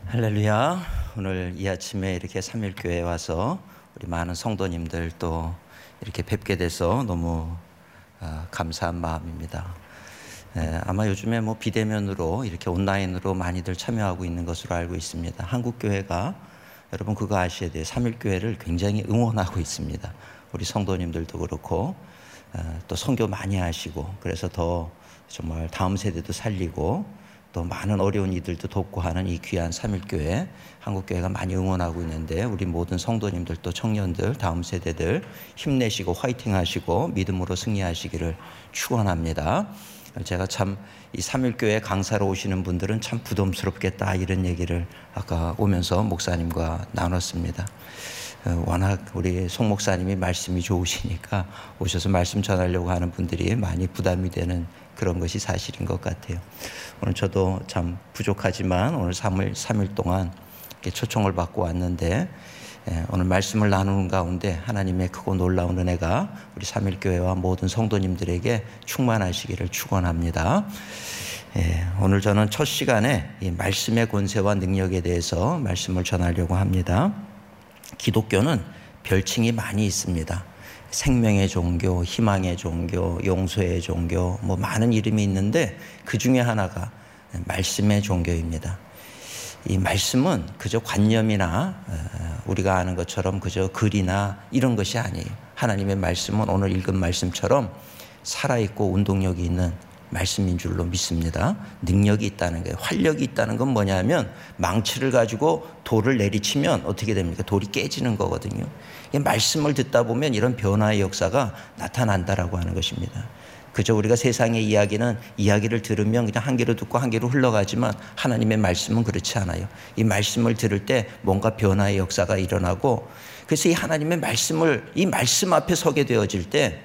할렐루야. 오늘 이 아침에 이렇게 삼일교회에 와서 우리 많은 성도님들 또 이렇게 뵙게 돼서 너무 감사한 마음입니다. 아마 요즘에 비대면으로 이렇게 온라인으로 많이들 참여하고 있는 것으로 알고 있습니다. 한국교회가 여러분 그거 아셔야 돼요. 삼일교회를 굉장히 응원하고 있습니다. 우리 성도님들도 그렇고 또 선교 많이 하시고, 그래서 더 정말 다음 세대도 살리고 또 많은 어려운 이들도 돕고 하는 이 귀한 삼일교회, 한국교회가 많이 응원하고 있는데, 우리 모든 성도님들 또 청년들, 다음 세대들 힘내시고 화이팅 하시고 믿음으로 승리하시기를 축원합니다. 제가 참 이 삼일교회 강사로 오시는 분들은 참 부담스럽겠다, 이런 얘기를 아까 오면서 목사님과 나눴습니다. 워낙 우리 송 목사님이 말씀이 좋으시니까 오셔서 말씀 전하려고 하는 분들이 많이 부담이 되는 그런 것이 사실인 것 같아요. 오늘 저도 참 부족하지만 오늘 3일 동안 이렇게 초청을 받고 왔는데, 오늘 말씀을 나누는 가운데 하나님의 크고 놀라운 은혜가 우리 삼일교회와 모든 성도님들에게 충만하시기를 축원합니다. 오늘 저는 첫 시간에 이 말씀의 권세와 능력에 대해서 말씀을 전하려고 합니다. 기독교는 별칭이 많이 있습니다. 생명의 종교, 희망의 종교, 용서의 종교, 많은 이름이 있는데 그 중에 하나가 말씀의 종교입니다. 이 말씀은 그저 관념이나 우리가 아는 것처럼 그저 글이나 이런 것이 아니에요. 하나님의 말씀은 오늘 읽은 말씀처럼 살아있고 운동력이 있는 말씀인 줄로 믿습니다. 능력이 있다는 거예요. 활력이 있다는 건 뭐냐면, 망치를 가지고 돌을 내리치면 어떻게 됩니까? 돌이 깨지는 거거든요. 말씀을 듣다 보면 이런 변화의 역사가 나타난다라고 하는 것입니다. 그저 우리가 세상의 이야기를 들으면 그냥 한 귀로 듣고 한 귀로 흘러가지만, 하나님의 말씀은 그렇지 않아요. 이 말씀을 들을 때 뭔가 변화의 역사가 일어나고, 그래서 이 하나님의 말씀을, 이 말씀 앞에 서게 되어질 때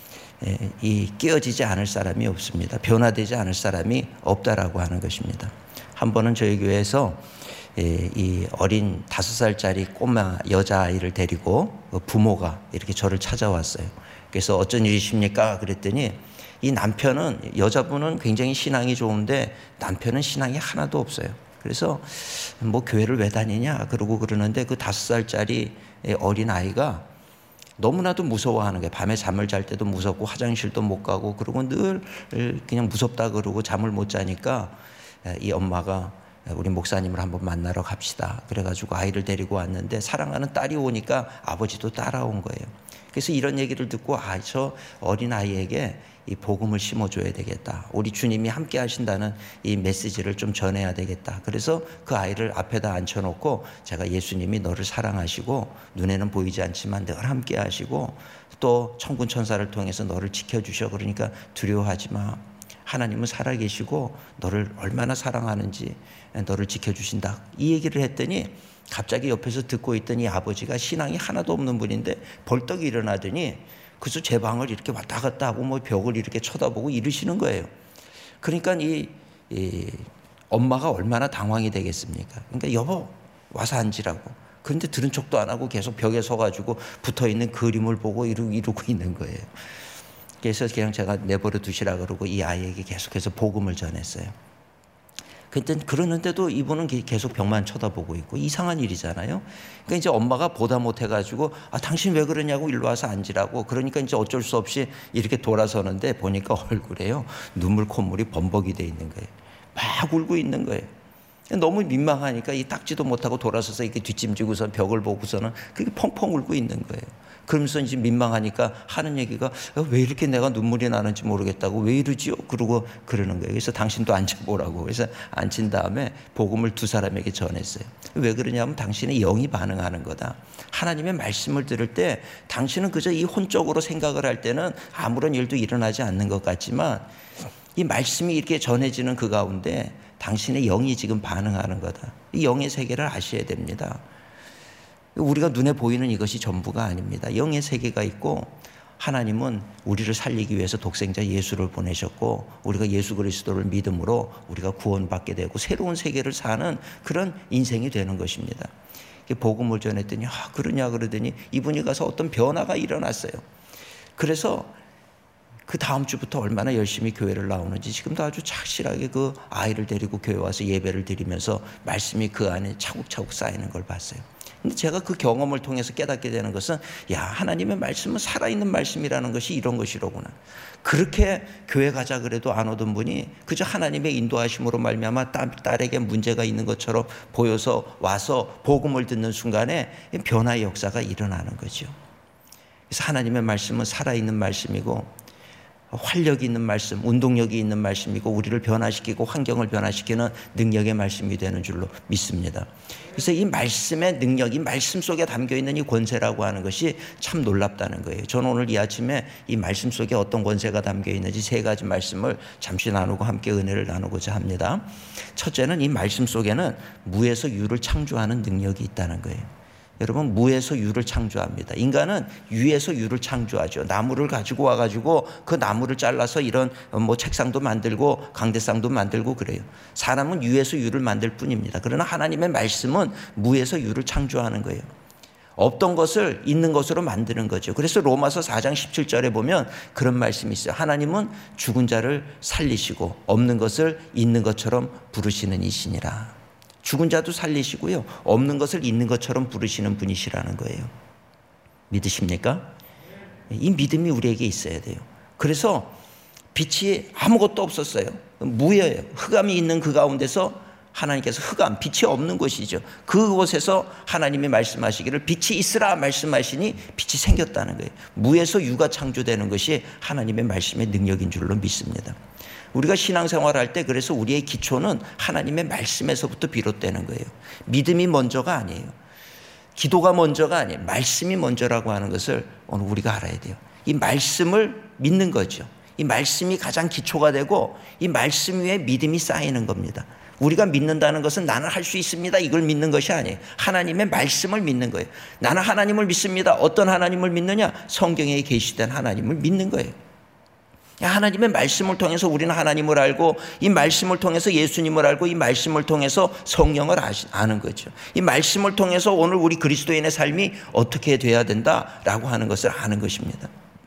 이 깨어지지 않을 사람이 없습니다. 변화되지 않을 사람이 없다라고 하는 것입니다. 한 번은 저희 교회에서 이 어린 5살짜리 꼬마 여자아이를 데리고 부모가 이렇게 저를 찾아왔어요. 그래서 어쩐 일이십니까? 그랬더니 이 남편은, 여자분은 굉장히 신앙이 좋은데 남편은 신앙이 하나도 없어요. 그래서 교회를 왜 다니냐 그러고 그러는데, 그 5살짜리 어린 아이가 너무나도 무서워하는 거예요. 밤에 잠을 잘 때도 무섭고 화장실도 못 가고, 그러고 늘 그냥 무섭다 그러고 잠을 못 자니까 이 엄마가 우리 목사님을 한번 만나러 갑시다 그래가지고 아이를 데리고 왔는데, 사랑하는 딸이 오니까 아버지도 따라온 거예요. 그래서 이런 얘기를 듣고, 저 어린 아이에게 이 복음을 심어줘야 되겠다, 우리 주님이 함께 하신다는 이 메시지를 좀 전해야 되겠다. 그래서 그 아이를 앞에다 앉혀놓고, 제가 예수님이 너를 사랑하시고 눈에는 보이지 않지만 늘 함께 하시고 또 천군 천사를 통해서 너를 지켜주셔, 그러니까 두려워하지 마, 하나님은 살아계시고 너를 얼마나 사랑하는지 너를 지켜주신다, 이 얘기를 했더니, 갑자기 옆에서 듣고 있던 이 아버지가 신앙이 하나도 없는 분인데 벌떡 일어나더니 그래서 제 방을 이렇게 왔다 갔다 하고 벽을 이렇게 쳐다보고 이러시는 거예요. 그러니까 이 엄마가 얼마나 당황이 되겠습니까? 그러니까 여보 와서 앉으라고. 그런데 들은 척도 안 하고 계속 벽에 서가지고 붙어있는 그림을 보고 이러고 있는 거예요. 그래서 그냥 제가 내버려 두시라 그러고 이 아이에게 계속해서 복음을 전했어요. 그러는데도 이분은 계속 벽만 쳐다보고 있고, 이상한 일이잖아요. 그러니까 이제 엄마가 보다 못해가지고, 당신 왜 그러냐고, 일로 와서 앉으라고. 그러니까 이제 어쩔 수 없이 이렇게 돌아서는데 보니까 얼굴에요, 눈물 콧물이 범벅이 돼 있는 거예요. 막 울고 있는 거예요. 너무 민망하니까 이 닦지도 못하고 돌아서서 이렇게 뒷짐지고서 벽을 보고서는 그게 펑펑 울고 있는 거예요. 그러면서 이제 민망하니까 하는 얘기가, 왜 이렇게 내가 눈물이 나는지 모르겠다고, 왜 이러지요? 그러고 그러는 거예요. 그래서 당신도 앉아보라고. 그래서 앉힌 다음에 복음을 2사람에게 전했어요. 왜 그러냐면, 당신의 영이 반응하는 거다. 하나님의 말씀을 들을 때 당신은 그저 이 혼적으로 생각을 할 때는 아무런 일도 일어나지 않는 것 같지만, 이 말씀이 이렇게 전해지는 그 가운데 당신의 영이 지금 반응하는 거다. 이 영의 세계를 아셔야 됩니다. 우리가 눈에 보이는 이것이 전부가 아닙니다. 영의 세계가 있고, 하나님은 우리를 살리기 위해서 독생자 예수를 보내셨고, 우리가 예수 그리스도를 믿음으로 우리가 구원받게 되고 새로운 세계를 사는 그런 인생이 되는 것입니다. 복음을 전했더니, 그러냐 그러더니 이분이 가서 어떤 변화가 일어났어요. 그래서 그 다음 주부터 얼마나 열심히 교회를 나오는지 지금도 아주 착실하게 그 아이를 데리고 교회 와서 예배를 드리면서 말씀이 그 안에 차곡차곡 쌓이는 걸 봤어요. 근데 제가 그 경험을 통해서 깨닫게 되는 것은 하나님의 말씀은 살아있는 말씀이라는 것이 이런 것이로구나. 그렇게 교회 가자 그래도 안 오던 분이 그저 하나님의 인도하심으로 말미암아 딸에게 문제가 있는 것처럼 보여서 와서 복음을 듣는 순간에 변화의 역사가 일어나는 거죠. 그래서 하나님의 말씀은 살아있는 말씀이고 활력이 있는 말씀, 운동력이 있는 말씀이고 우리를 변화시키고 환경을 변화시키는 능력의 말씀이 되는 줄로 믿습니다. 그래서 이 말씀의 능력, 이 말씀 속에 담겨있는 이 권세라고 하는 것이 참 놀랍다는 거예요. 저는 오늘 이 아침에 이 말씀 속에 어떤 권세가 담겨있는지 세 가지 말씀을 잠시 나누고 함께 은혜를 나누고자 합니다. 첫째는 이 말씀 속에는 무에서 유를 창조하는 능력이 있다는 거예요. 여러분, 무에서 유를 창조합니다. 인간은 유에서 유를 창조하죠. 나무를 가지고 와가지고 그 나무를 잘라서 이런 책상도 만들고 강대상도 만들고 그래요. 사람은 유에서 유를 만들 뿐입니다. 그러나 하나님의 말씀은 무에서 유를 창조하는 거예요. 없던 것을 있는 것으로 만드는 거죠. 그래서 로마서 4장 17절에 보면 그런 말씀이 있어요. 하나님은 죽은 자를 살리시고 없는 것을 있는 것처럼 부르시는 이시니라. 죽은 자도 살리시고요, 없는 것을 있는 것처럼 부르시는 분이시라는 거예요. 믿으십니까? 이 믿음이 우리에게 있어야 돼요. 그래서 빛이 아무것도 없었어요. 무예요. 흑암이 있는 그 가운데서 하나님께서 흑암, 빛이 없는 곳이죠. 그곳에서 하나님이 말씀하시기를 빛이 있으라 말씀하시니 빛이 생겼다는 거예요. 무에서 유가 창조되는 것이 하나님의 말씀의 능력인 줄로 믿습니다. 우리가 신앙생활할 때 그래서 우리의 기초는 하나님의 말씀에서부터 비롯되는 거예요. 믿음이 먼저가 아니에요. 기도가 먼저가 아니에요. 말씀이 먼저라고 하는 것을 오늘 우리가 알아야 돼요. 이 말씀을 믿는 거죠. 이 말씀이 가장 기초가 되고 이 말씀 위에 믿음이 쌓이는 겁니다. 우리가 믿는다는 것은 나는 할 수 있습니다, 이걸 믿는 것이 아니에요. 하나님의 말씀을 믿는 거예요. 나는 하나님을 믿습니다. 어떤 하나님을 믿느냐? 성경에 계시된 하나님을 믿는 거예요. 하나님의 말씀을 통해서 우리는 하나님을 알고 이 말씀을 통해서 예수님을 알고 이 말씀을 통해서 성령을 아는 거죠. 이 말씀을 통해서 오늘 우리 그리스도인의 삶이 어떻게 돼야 된다라고 하는 것을 아는 것입니다.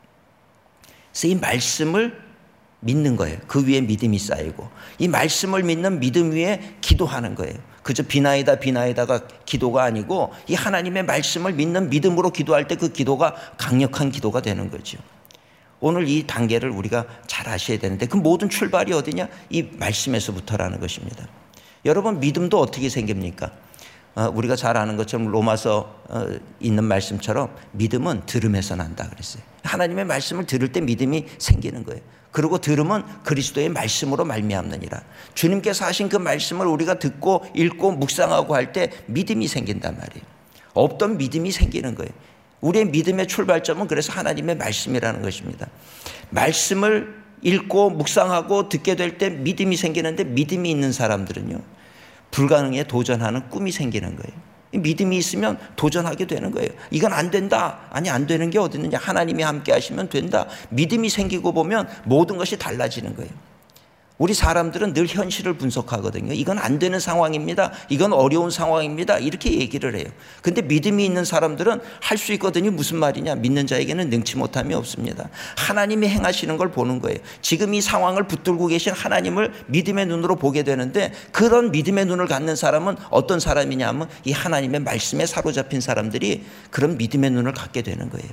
그래서 이 말씀을 믿는 거예요. 그 위에 믿음이 쌓이고 이 말씀을 믿는 믿음 위에 기도하는 거예요. 그저 비나이다 비나이다가 기도가 아니고 이 하나님의 말씀을 믿는 믿음으로 기도할 때 그 기도가 강력한 기도가 되는 거죠. 오늘 이 단계를 우리가 잘 아셔야 되는데 그 모든 출발이 어디냐? 이 말씀에서부터라는 것입니다. 여러분, 믿음도 어떻게 생깁니까? 우리가 잘 아는 것처럼 로마서 있는 말씀처럼 믿음은 들음에서 난다 그랬어요. 하나님의 말씀을 들을 때 믿음이 생기는 거예요. 그리고 들음은 그리스도의 말씀으로 말미암느니라. 주님께서 하신 그 말씀을 우리가 듣고 읽고 묵상하고 할 때 믿음이 생긴단 말이에요. 없던 믿음이 생기는 거예요. 우리의 믿음의 출발점은 그래서 하나님의 말씀이라는 것입니다. 말씀을 읽고 묵상하고 듣게 될 때 믿음이 생기는데 믿음이 있는 사람들은요, 불가능에 도전하는 꿈이 생기는 거예요. 믿음이 있으면 도전하게 되는 거예요. 이건 안 된다. 아니, 안 되는 게 어디 있느냐. 하나님이 함께 하시면 된다. 믿음이 생기고 보면 모든 것이 달라지는 거예요. 우리 사람들은 늘 현실을 분석하거든요. 이건 안 되는 상황입니다. 이건 어려운 상황입니다. 이렇게 얘기를 해요. 근데 믿음이 있는 사람들은 할 수 있거든요. 무슨 말이냐? 믿는 자에게는 능치 못함이 없습니다. 하나님이 행하시는 걸 보는 거예요. 지금 이 상황을 붙들고 계신 하나님을 믿음의 눈으로 보게 되는데 그런 믿음의 눈을 갖는 사람은 어떤 사람이냐 하면 이 하나님의 말씀에 사로잡힌 사람들이 그런 믿음의 눈을 갖게 되는 거예요.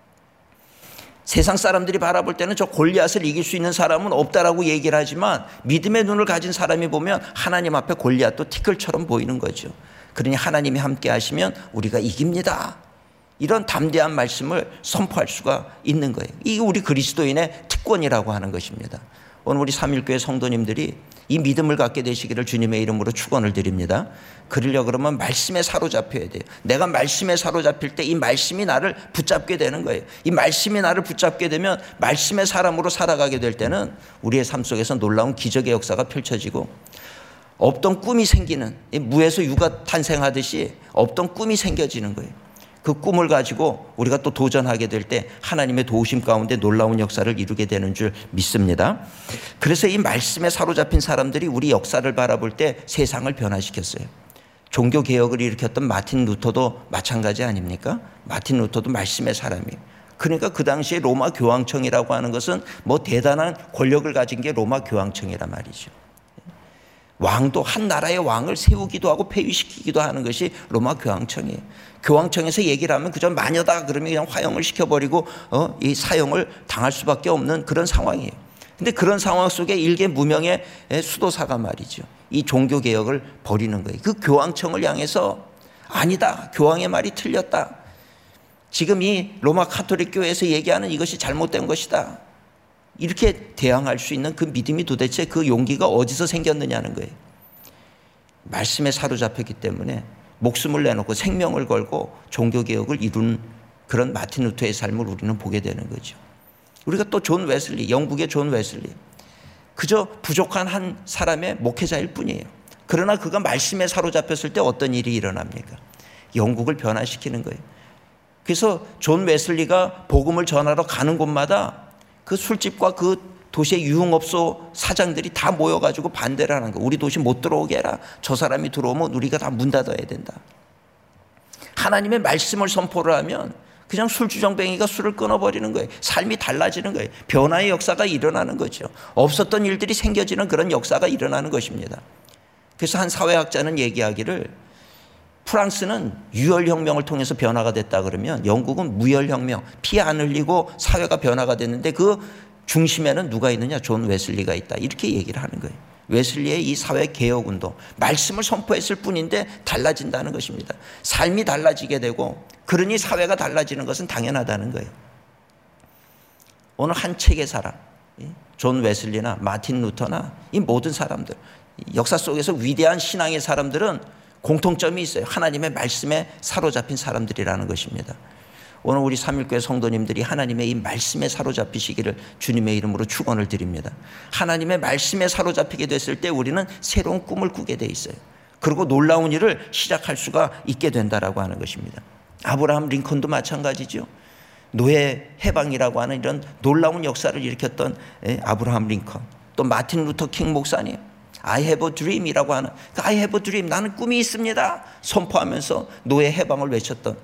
세상 사람들이 바라볼 때는 저 골리앗을 이길 수 있는 사람은 없다라고 얘기를 하지만 믿음의 눈을 가진 사람이 보면 하나님 앞에 골리앗도 티끌처럼 보이는 거죠. 그러니 하나님이 함께 하시면 우리가 이깁니다. 이런 담대한 말씀을 선포할 수가 있는 거예요. 이게 우리 그리스도인의 특권이라고 하는 것입니다. 오늘 우리 삼일교회 성도님들이 이 믿음을 갖게 되시기를 주님의 이름으로 축원을 드립니다. 그러려고 그러면 말씀에 사로잡혀야 돼요. 내가 말씀에 사로잡힐 때 이 말씀이 나를 붙잡게 되는 거예요. 이 말씀이 나를 붙잡게 되면 말씀의 사람으로 살아가게 될 때는 우리의 삶 속에서 놀라운 기적의 역사가 펼쳐지고 없던 꿈이 생기는, 무에서 유가 탄생하듯이 없던 꿈이 생겨지는 거예요. 그 꿈을 가지고 우리가 또 도전하게 될 때 하나님의 도우심 가운데 놀라운 역사를 이루게 되는 줄 믿습니다. 그래서 이 말씀에 사로잡힌 사람들이 우리 역사를 바라볼 때 세상을 변화시켰어요. 종교개혁을 일으켰던 마틴 루터도 마찬가지 아닙니까? 마틴 루터도 말씀의 사람이에요. 그러니까 그 당시에 로마 교황청이라고 하는 것은 뭐 대단한 권력을 가진 게 로마 교황청이란 말이죠. 왕도 한 나라의 왕을 세우기도 하고 폐위시키기도 하는 것이 로마 교황청이에요. 교황청에서 얘기를 하면 그저 마녀다 그러면 그냥 화형을 시켜버리고 이 사형을 당할 수밖에 없는 그런 상황이에요. 근데 그런 상황 속에 일개 무명의 수도사가 말이죠, 이 종교개혁을 벌이는 거예요. 그 교황청을 향해서 아니다, 교황의 말이 틀렸다, 지금 이 로마 가톨릭 교회에서 얘기하는 이것이 잘못된 것이다, 이렇게 대항할 수 있는 그 믿음이 도대체 그 용기가 어디서 생겼느냐는 거예요. 말씀에 사로잡혔기 때문에 목숨을 내놓고 생명을 걸고 종교개혁을 이룬 그런 마틴 루터의 삶을 우리는 보게 되는 거죠. 우리가 또 존 웨슬리, 영국의 존 웨슬리, 그저 부족한 한 사람의 목회자일 뿐이에요. 그러나 그가 말씀에 사로잡혔을 때 어떤 일이 일어납니까? 영국을 변화시키는 거예요. 그래서 존 웨슬리가 복음을 전하러 가는 곳마다 그 술집과 그 도시의 유흥업소 사장들이 다 모여가지고 반대를 하는 거예요. 우리 도시 못 들어오게 해라. 저 사람이 들어오면 우리가 다 문 닫아야 된다. 하나님의 말씀을 선포를 하면 그냥 술주정뱅이가 술을 끊어버리는 거예요. 삶이 달라지는 거예요. 변화의 역사가 일어나는 거죠. 없었던 일들이 생겨지는 그런 역사가 일어나는 것입니다. 그래서 한 사회학자는 얘기하기를, 프랑스는 유혈혁명을 통해서 변화가 됐다 그러면 영국은 무혈혁명, 피 안 흘리고 사회가 변화가 됐는데 그 중심에는 누가 있느냐? 존 웨슬리가 있다, 이렇게 얘기를 하는 거예요. 웨슬리의 이 사회개혁운동, 말씀을 선포했을 뿐인데 달라진다는 것입니다. 삶이 달라지게 되고, 그러니 사회가 달라지는 것은 당연하다는 거예요. 오늘 한 책의 사람, 존 웨슬리나 마틴 루터나 이 모든 사람들, 역사 속에서 위대한 신앙의 사람들은 공통점이 있어요. 하나님의 말씀에 사로잡힌 사람들이라는 것입니다. 오늘 우리 삼일교회 성도님들이 하나님의 이 말씀에 사로잡히시기를 주님의 이름으로 축원을 드립니다. 하나님의 말씀에 사로잡히게 됐을 때 우리는 새로운 꿈을 꾸게 돼 있어요. 그리고 놀라운 일을 시작할 수가 있게 된다라고 하는 것입니다. 아브라함 링컨도 마찬가지죠. 노예 해방이라고 하는 이런 놀라운 역사를 일으켰던 아브라함 링컨, 또 마틴 루터 킹 목사님, I have a dream이라고 하는, I have a dream, 나는 꿈이 있습니다 선포하면서 노예 해방을 외쳤던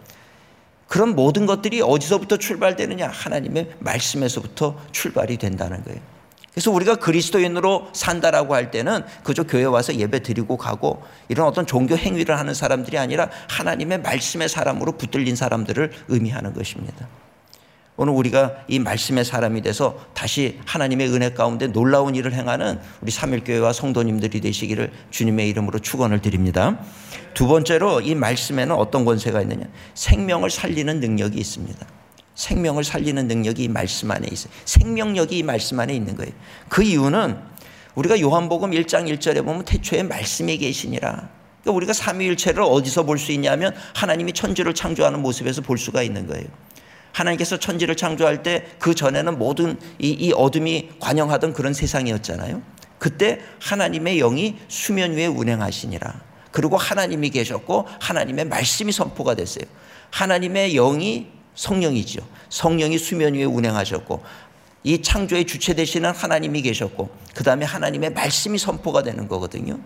그런 모든 것들이 어디서부터 출발되느냐? 하나님의 말씀에서부터 출발이 된다는 거예요. 그래서 우리가 그리스도인으로 산다라고 할 때는 그저 교회 와서 예배 드리고 가고 이런 어떤 종교 행위를 하는 사람들이 아니라 하나님의 말씀의 사람으로 붙들린 사람들을 의미하는 것입니다. 오늘 우리가 이 말씀의 사람이 돼서 다시 하나님의 은혜 가운데 놀라운 일을 행하는 우리 삼일교회와 성도님들이 되시기를 주님의 이름으로 축원을 드립니다. 두 번째로 이 말씀에는 어떤 권세가 있느냐? 생명을 살리는 능력이 있습니다. 생명을 살리는 능력이 이 말씀 안에 있어요. 생명력이 이 말씀 안에 있는 거예요. 그 이유는 우리가 요한복음 1장 1절에 보면 태초에 말씀이 계시니라. 그러니까 우리가 삼위일체를 어디서 볼 수 있냐면 하나님이 천지를 창조하는 모습에서 볼 수가 있는 거예요. 하나님께서 천지를 창조할 때 그 전에는 모든 이 어둠이 관영하던 그런 세상이었잖아요. 그때 하나님의 영이 수면 위에 운행하시니라. 그리고 하나님이 계셨고 하나님의 말씀이 선포가 됐어요. 하나님의 영이 성령이죠. 성령이 수면 위에 운행하셨고 이 창조의 주체 되시는 하나님이 계셨고 그 다음에 하나님의 말씀이 선포가 되는 거거든요.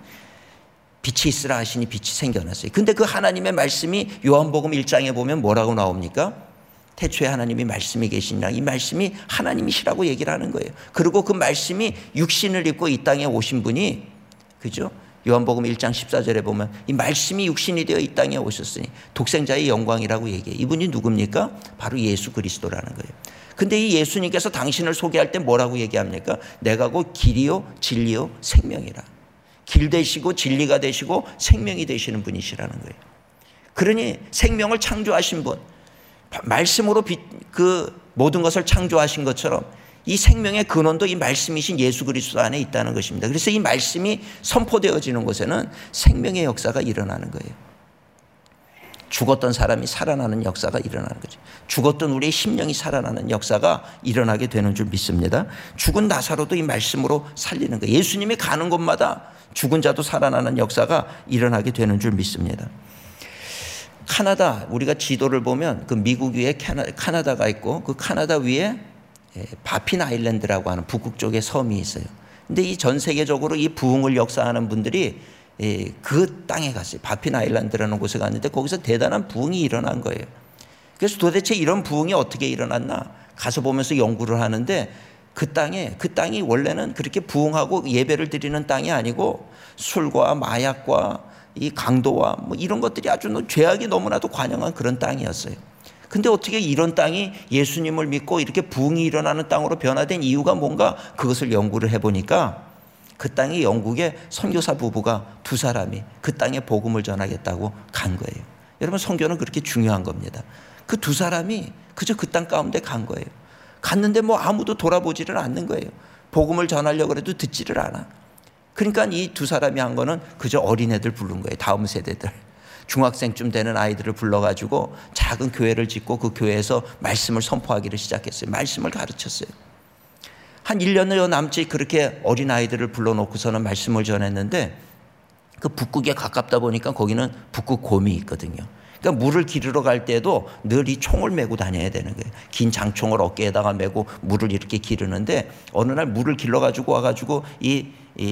빛이 있으라 하시니 빛이 생겨났어요. 근데 그 하나님의 말씀이 요한복음 1장에 보면 뭐라고 나옵니까? 태초에 하나님이 말씀이 계시니라. 이 말씀이 하나님이시라고 얘기를 하는 거예요. 그리고 그 말씀이 육신을 입고 이 땅에 오신 분이, 그죠? 요한복음 1장 14절에 보면 이 말씀이 육신이 되어 이 땅에 오셨으니 독생자의 영광이라고 얘기해요. 이분이 누굽니까? 바로 예수 그리스도라는 거예요. 근데 이 예수님께서 당신을 소개할 때 뭐라고 얘기합니까? 내가 곧 길이요 진리요 생명이라. 길 되시고 진리가 되시고 생명이 되시는 분이시라는 거예요. 그러니 생명을 창조하신 분, 말씀으로 그 모든 것을 창조하신 것처럼 이 생명의 근원도 이 말씀이신 예수 그리스도 안에 있다는 것입니다. 그래서 이 말씀이 선포되어지는 곳에는 생명의 역사가 일어나는 거예요. 죽었던 사람이 살아나는 역사가 일어나는 거죠. 죽었던 우리의 심령이 살아나는 역사가 일어나게 되는 줄 믿습니다. 죽은 나사로도 이 말씀으로 살리는 거예요. 예수님이 가는 곳마다 죽은 자도 살아나는 역사가 일어나게 되는 줄 믿습니다. 카나다, 우리가 지도를 보면 그 미국 위에 카나다가 있고 그 카나다 위에 바핀 아일랜드라고 하는 북극 쪽에 섬이 있어요. 근데 이 전 세계적으로 이 부흥을 역사하는 분들이 그 땅에 갔어요. 바핀 아일랜드라는 곳에 갔는데 거기서 대단한 부흥이 일어난 거예요. 그래서 도대체 이런 부흥이 어떻게 일어났나 가서 보면서 연구를 하는데 그 땅이 원래는 그렇게 부흥하고 예배를 드리는 땅이 아니고 술과 마약과 이 강도와 뭐 이런 것들이 아주 죄악이 너무나도 관영한 그런 땅이었어요. 근데 어떻게 이런 땅이 예수님을 믿고 이렇게 부흥이 일어나는 땅으로 변화된 이유가 뭔가 그것을 연구를 해보니까 그 땅이 영국의 선교사 부부가 두 사람이 그 땅에 복음을 전하겠다고 간 거예요. 여러분 선교는 그렇게 중요한 겁니다. 그 두 사람이 그저 그 땅 가운데 간 거예요. 갔는데 뭐 아무도 돌아보지를 않는 거예요. 복음을 전하려고 해도 듣지를 않아. 그러니까 이 두 사람이 한 거는 그저 어린애들 부른 거예요. 다음 세대들. 중학생쯤 되는 아이들을 불러가지고 작은 교회를 짓고 그 교회에서 말씀을 선포하기를 시작했어요. 말씀을 가르쳤어요. 한 1년여 남짓 그렇게 어린아이들을 불러놓고서는 말씀을 전했는데 그 북극에 가깝다 보니까 거기는 북극 곰이 있거든요. 그러니까 물을 기르러 갈 때도 늘 이 총을 메고 다녀야 되는 거예요. 긴 장총을 어깨에다가 메고 물을 이렇게 기르는데 어느 날 물을 길러가지고 와가지고 이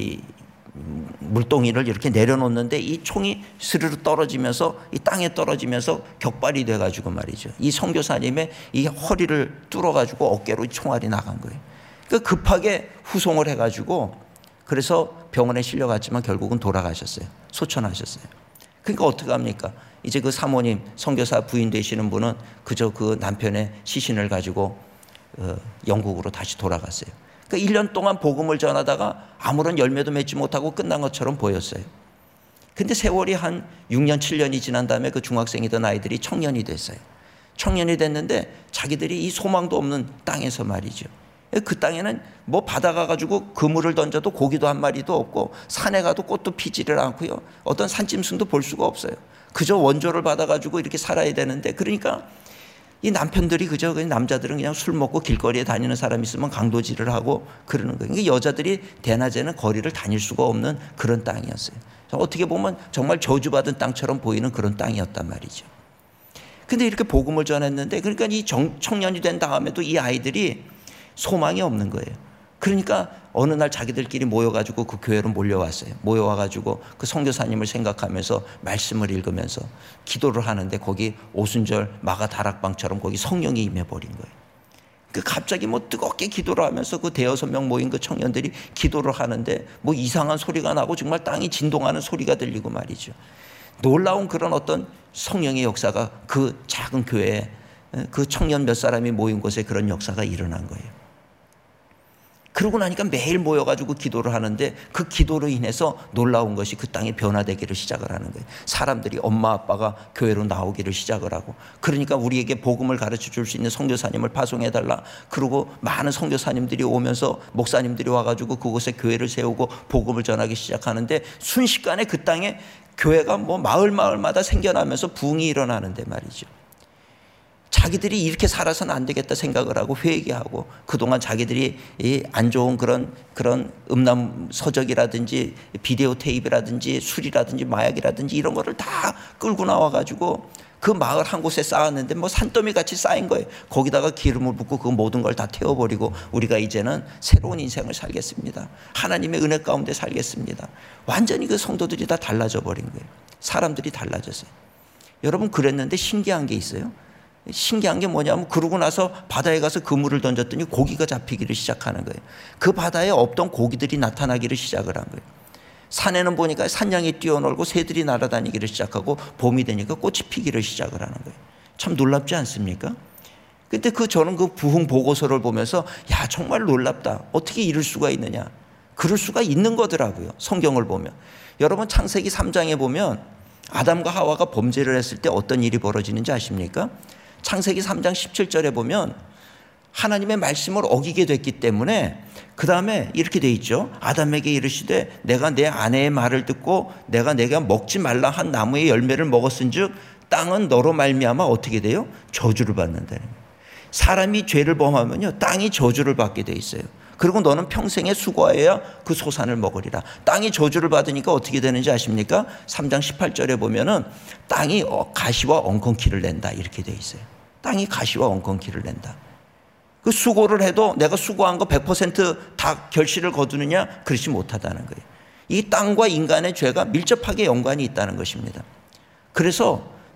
물동이를 이렇게 내려놓는데 이 총이 스르르 떨어지면서 이 땅에 떨어지면서 격발이 돼가지고 말이죠. 이 선교사님의 이 허리를 뚫어가지고 어깨로 총알이 나간 거예요. 그러니까 급하게 후송을 해가지고 그래서 병원에 실려갔지만 결국은 돌아가셨어요. 소천하셨어요. 그러니까 어떻게 합니까? 이제 그 사모님 선교사 부인 되시는 분은 그저 그 남편의 시신을 가지고 영국으로 다시 돌아갔어요. 그러니까 1년 동안 복음을 전하다가 아무런 열매도 맺지 못하고 끝난 것처럼 보였어요. 근데 세월이 한 6년 7년이 지난 다음에 그 중학생이던 아이들이 청년이 됐어요. 청년이 됐는데 자기들이 이 소망도 없는 땅에서 말이죠. 그 땅에는 뭐 바다 가가지고 그물을 던져도 고기도 한 마리도 없고 산에 가도 꽃도 피지를 않고요. 어떤 산짐승도 볼 수가 없어요. 그저 원조를 받아가지고 이렇게 살아야 되는데 그러니까 이 남편들이 그저 남자들은 그냥 술 먹고 길거리에 다니는 사람 있으면 강도질을 하고 그러는 거예요. 그러니까 여자들이 대낮에는 거리를 다닐 수가 없는 그런 땅이었어요. 어떻게 보면 정말 저주받은 땅처럼 보이는 그런 땅이었단 말이죠. 근데 이렇게 복음을 전했는데 그러니까 이 청년이 된 다음에도 이 아이들이 소망이 없는 거예요. 그러니까 어느 날 자기들끼리 모여가지고 그 교회로 몰려왔어요. 모여와가지고 그 선교사님을 생각하면서 말씀을 읽으면서 기도를 하는데 거기 오순절 마가 다락방처럼 거기 성령이 임해버린 거예요. 그 갑자기 뭐 뜨겁게 기도를 하면서 그 대여섯 명 모인 그 청년들이 기도를 하는데 뭐 이상한 소리가 나고 정말 땅이 진동하는 소리가 들리고 말이죠. 놀라운 그런 어떤 성령의 역사가 그 작은 교회에 그 청년 몇 사람이 모인 곳에 그런 역사가 일어난 거예요. 그러고 나니까 매일 모여가지고 기도를 하는데 그 기도로 인해서 놀라운 것이 그 땅이 변화되기를 시작을 하는 거예요. 사람들이 엄마 아빠가 교회로 나오기를 시작을 하고 그러니까 우리에게 복음을 가르쳐 줄 수 있는 선교사님을 파송해달라. 그리고 많은 선교사님들이 오면서 목사님들이 와가지고 그곳에 교회를 세우고 복음을 전하기 시작하는데 순식간에 그 땅에 교회가 뭐 마을마다 생겨나면서 부흥이 일어나는데 말이죠. 자기들이 이렇게 살아서는 안 되겠다 생각을 하고 회개하고 그동안 자기들이 안 좋은 그런 음란 서적이라든지 비디오 테이프라든지 술이라든지 마약이라든지 이런 거를 다 끌고 나와가지고 그 마을 한 곳에 쌓았는데 뭐 산더미 같이 쌓인 거예요. 거기다가 기름을 붓고 그 모든 걸 다 태워버리고 우리가 이제는 새로운 인생을 살겠습니다. 하나님의 은혜 가운데 살겠습니다. 완전히 그 성도들이 다 달라져 버린 거예요. 사람들이 달라졌어요. 여러분 그랬는데 신기한 게 있어요. 신기한 게 뭐냐면 그러고 나서 바다에 가서 그물을 던졌더니 고기가 잡히기를 시작하는 거예요. 그 바다에 없던 고기들이 나타나기를 시작을 한 거예요. 산에는 보니까 산양이 뛰어놀고 새들이 날아다니기를 시작하고 봄이 되니까 꽃이 피기를 시작을 하는 거예요. 참 놀랍지 않습니까? 근데 저는 그 부흥 보고서를 보면서 야 정말 놀랍다. 어떻게 이럴 수가 있느냐. 그럴 수가 있는 거더라고요. 성경을 보면. 여러분 창세기 3장에 보면 아담과 하와가 범죄를 했을 때 어떤 일이 벌어지는지 아십니까? 창세기 3장 17절에 보면 하나님의 말씀을 어기게 됐기 때문에 그 다음에 이렇게 돼 있죠. 아담에게 이르시되 내가 내 아내의 말을 듣고 내가 먹지 말라 한 나무의 열매를 먹었은 즉 땅은 너로 말미암아 어떻게 돼요? 저주를 받는다는 거예요. 사람이 죄를 범하면요 땅이 저주를 받게 돼 있어요. 그리고 너는 평생에 수고하여야 그 소산을 먹으리라. 땅이 저주를 받으니까 어떻게 되는지 아십니까? 3장 18절에 보면은 땅이 가시와 엉겅퀴를 낸다 이렇게 돼 있어요. 땅이 가시와 엉겅퀴를 낸다. 그 수고를 해도 내가 수고한 거 100% 결실을 거두느냐? 그렇지 못하다는 거예요. 이 땅과 인간의 죄가 밀접하게 연관이 있다는 것입니다. 그래서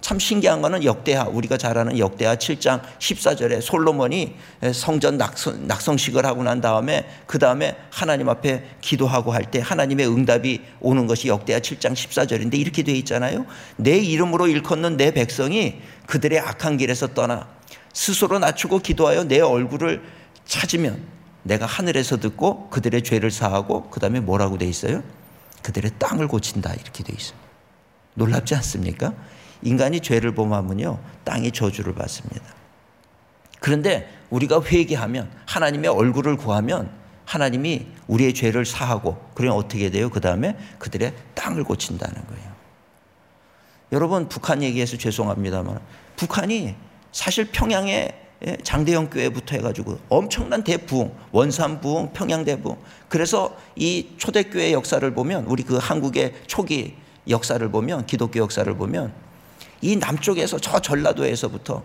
참 신기한 거는 역대하, 우리가 잘 아는 역대하 7장 14절에 솔로몬이 성전 낙성식을 하고 난 다음에 그 다음에 하나님 앞에 기도하고 할 때 하나님의 응답이 오는 것이 역대하 7장 14절인데 이렇게 되어 있잖아요. 내 이름으로 일컫는 내 백성이 그들의 악한 길에서 떠나 스스로 낮추고 기도하여 내 얼굴을 찾으면 내가 하늘에서 듣고 그들의 죄를 사하고 그 다음에 뭐라고 되어 있어요? 그들의 땅을 고친다 이렇게 되어 있어요. 놀랍지 않습니까? 인간이 죄를 범하면요 땅이 저주를 받습니다. 그런데 우리가 회개하면 하나님의 얼굴을 구하면 하나님이 우리의 죄를 사하고 그러면 어떻게 돼요? 그 다음에 그들의 땅을 고친다는 거예요. 여러분 북한 얘기해서 죄송합니다만 북한이 사실 평양에 장대영 교회부터 해가지고 엄청난 대부흥, 원산 부흥, 평양 대부흥. 그래서 이 초대교회 역사를 보면 우리 그 한국의 초기 역사를 보면 기독교 역사를 보면 이 남쪽에서 저 전라도에서부터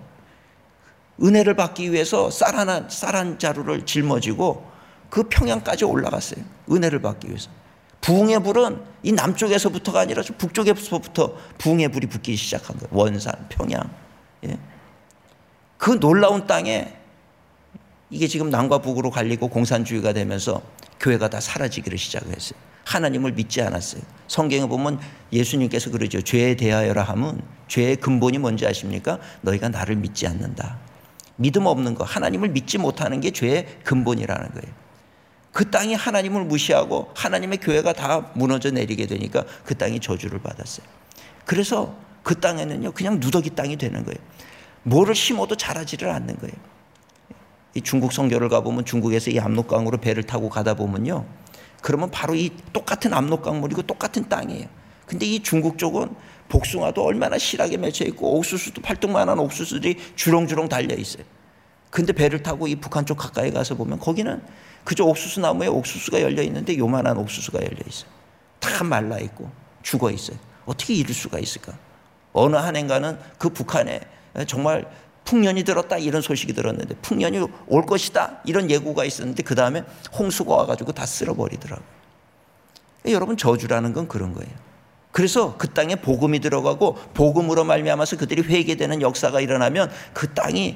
은혜를 받기 위해서 쌀 한 자루를 짊어지고 그 평양까지 올라갔어요. 은혜를 받기 위해서. 부흥의 불은 이 남쪽에서부터가 아니라 북쪽에서부터 부흥의 불이 붙기 시작한 거예요. 원산, 평양. 예. 그 놀라운 땅에 이게 지금 남과 북으로 갈리고 공산주의가 되면서 교회가 다 사라지기를 시작했어요. 하나님을 믿지 않았어요. 성경에 보면 예수님께서 그러죠. 죄에 대하여라 함은 죄의 근본이 뭔지 아십니까? 너희가 나를 믿지 않는다. 믿음 없는 거, 하나님을 믿지 못하는 게 죄의 근본이라는 거예요. 그 땅이 하나님을 무시하고 하나님의 교회가 다 무너져 내리게 되니까 그 땅이 저주를 받았어요. 그래서 그 땅에는요 그냥 누더기 땅이 되는 거예요. 뭐를 심어도 자라지를 않는 거예요. 이 중국 선교를 가보면 중국에서 이 압록강으로 배를 타고 가다 보면요 그러면 바로 이 똑같은 압록강물이고 똑같은 땅이에요. 근데 이 중국 쪽은 복숭아도 얼마나 실하게 맺혀 있고 옥수수도 팔뚝만한 옥수수들이 주렁주렁 달려 있어요. 근데 배를 타고 이 북한 쪽 가까이 가서 보면 거기는 그저 옥수수 나무에 옥수수가 열려 있는데 요만한 옥수수가 열려 있어요. 다 말라 있고 죽어 있어요. 어떻게 이럴 수가 있을까? 어느 한 해인가는 그 북한에 정말 풍년이 들었다 이런 소식이 들었는데 풍년이 올 것이다 이런 예고가 있었는데 그 다음에 홍수가 와가지고 다 쓸어버리더라고요. 여러분 저주라는 건 그런 거예요. 그래서 그 땅에 복음이 들어가고 복음으로 말미암아서 그들이 회개되는 역사가 일어나면 그 땅이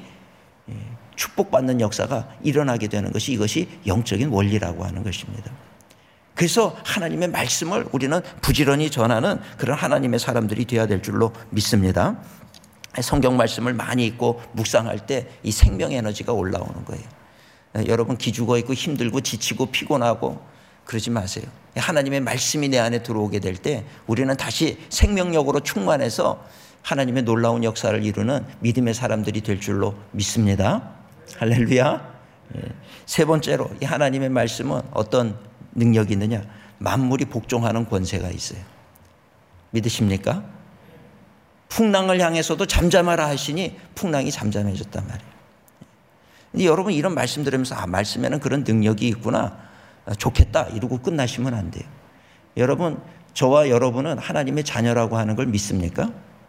축복받는 역사가 일어나게 되는 것이 이것이 영적인 원리라고 하는 것입니다. 그래서 하나님의 말씀을 우리는 부지런히 전하는 그런 하나님의 사람들이 되어야 될 줄로 믿습니다. 성경 말씀을 많이 읽고 묵상할 때 이 생명 에너지가 올라오는 거예요. 여러분 기죽어 있고 힘들고 지치고 피곤하고 그러지 마세요. 하나님의 말씀이 내 안에 들어오게 될 때 우리는 다시 생명력으로 충만해서 하나님의 놀라운 역사를 이루는 믿음의 사람들이 될 줄로 믿습니다. 할렐루야. 세 번째로 이 하나님의 말씀은 어떤 능력이 있느냐? 만물이 복종하는 권세가 있어요. 믿으십니까? 풍랑을 향해서도 잠잠하라 하시니 풍랑이 잠잠해졌단 말이에요. 근데 여러분 이런 말씀 들으면서 말씀에는 그런 능력이 있구나 좋겠다 이러고 끝나시면 안 돼요. 여러분 저와 여러분은 하나님의 자녀라고 하는 걸 믿습니까?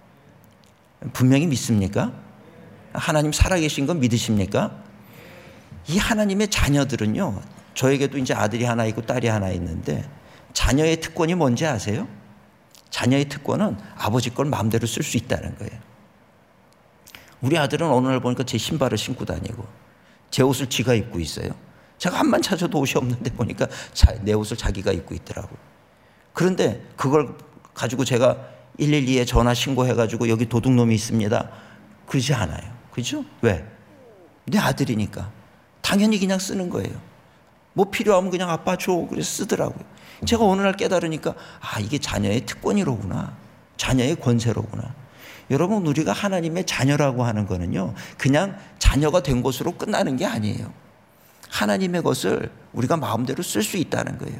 분명히 믿습니까? 하나님 살아계신 건 믿으십니까? 이 하나님의 자녀들은요 저에게도 이제 아들이 하나 있고 딸이 하나 있는데 자녀의 특권이 뭔지 아세요? 자녀의 특권은 아버지 걸 마음대로 쓸 수 있다는 거예요. 우리 아들은 어느 날 보니까 제 신발을 신고 다니고 제 옷을 지가 입고 있어요. 제가 한만 찾아도 옷이 없는데 보니까 내 옷을 자기가 입고 있더라고요. 그런데 그걸 가지고 제가 112에 전화 신고해가지고 여기 도둑놈이 있습니다. 그러지 않아요. 그죠? 왜? 내 아들이니까. 당연히 그냥 쓰는 거예요. 뭐 필요하면 그냥 아빠 줘. 그래서 쓰더라고요. 제가 어느 날 깨달으니까 이게 자녀의 특권이로구나. 자녀의 권세로구나. 여러분 우리가 하나님의 자녀라고 하는 거는요 그냥 자녀가 된 것으로 끝나는 게 아니에요. 하나님의 것을 우리가 마음대로 쓸 수 있다는 거예요.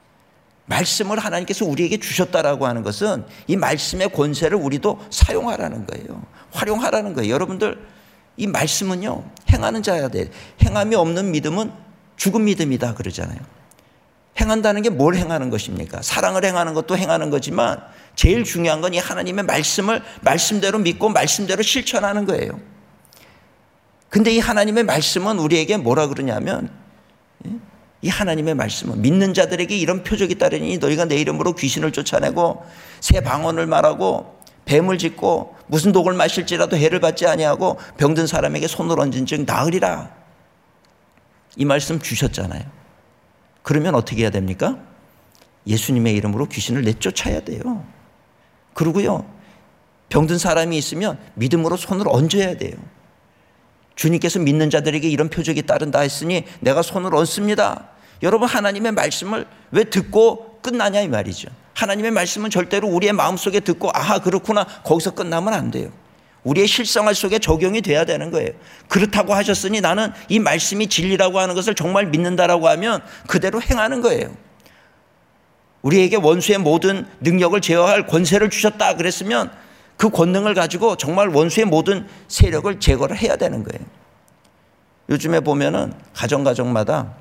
말씀을 하나님께서 우리에게 주셨다라고 하는 것은 이 말씀의 권세를 우리도 사용하라는 거예요. 활용하라는 거예요. 여러분들 이 말씀은요 행하는 자야 돼. 행함이 없는 믿음은 죽은 믿음이다 그러잖아요. 행한다는 게 뭘 행하는 것입니까? 사랑을 행하는 것도 행하는 거지만 제일 중요한 건 이 하나님의 말씀을 말씀대로 믿고 말씀대로 실천하는 거예요. 근데 이 하나님의 말씀은 우리에게 뭐라 그러냐면 이 하나님의 말씀은 믿는 자들에게 이런 표적이 따르니 너희가 내 이름으로 귀신을 쫓아내고 새 방언을 말하고 뱀을 짚고 무슨 독을 마실지라도 해를 받지 아니하고 병든 사람에게 손을 얹은 즉 나으리라. 이 말씀 주셨잖아요. 그러면 어떻게 해야 됩니까? 예수님의 이름으로 귀신을 내쫓아야 돼요. 그리고요, 병든 사람이 있으면 믿음으로 손을 얹어야 돼요. 주님께서 믿는 자들에게 이런 표적이 따른다 했으니 내가 손을 얹습니다. 여러분, 하나님의 말씀을 왜 듣고 끝나냐 이 말이죠. 하나님의 말씀은 절대로 우리의 마음속에 듣고 아하 그렇구나 거기서 끝나면 안 돼요. 우리의 실생활 속에 적용이 돼야 되는 거예요. 그렇다고 하셨으니 나는 이 말씀이 진리라고 하는 것을 정말 믿는다라고 하면 그대로 행하는 거예요. 우리에게 원수의 모든 능력을 제어할 권세를 주셨다 그랬으면 그 권능을 가지고 정말 원수의 모든 세력을 제거를 해야 되는 거예요. 요즘에 보면은 가정마다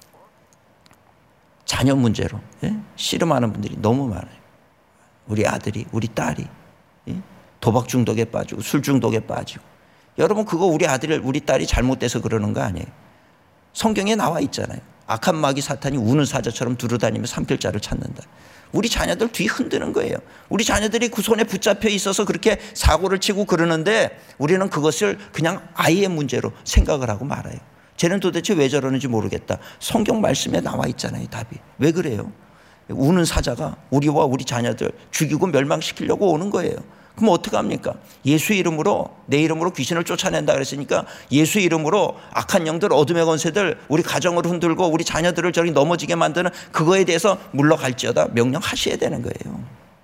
자녀 문제로 씨름하는 분들이 너무 많아요. 우리 아들이, 우리 딸이 도박 중독에 빠지고 술 중독에 빠지고. 여러분, 그거 우리 아들, 우리 딸이 잘못돼서 그러는 거 아니에요. 성경에 나와 있잖아요. 악한 마귀 사탄이 우는 사자처럼 두루다니며 삼킬자를 찾는다. 우리 자녀들 뒤 흔드는 거예요. 우리 자녀들이 그 손에 붙잡혀 있어서 그렇게 사고를 치고 그러는데 우리는 그것을 그냥 아이의 문제로 생각을 하고 말아요. 쟤는 도대체 왜 저러는지 모르겠다. 성경 말씀에 나와 있잖아요, 답이. 왜 그래요? 우는 사자가 우리와 우리 자녀들 죽이고 멸망시키려고 오는 거예요. 그럼 어떡합니까? 예수 이름으로, 내 이름으로 귀신을 쫓아낸다 그랬으니까 예수 이름으로 악한 영들, 어둠의 권세들 우리 가정을 흔들고 우리 자녀들을 저리 넘어지게 만드는 그거에 대해서 물러갈지어다 명령하셔야 되는 거예요.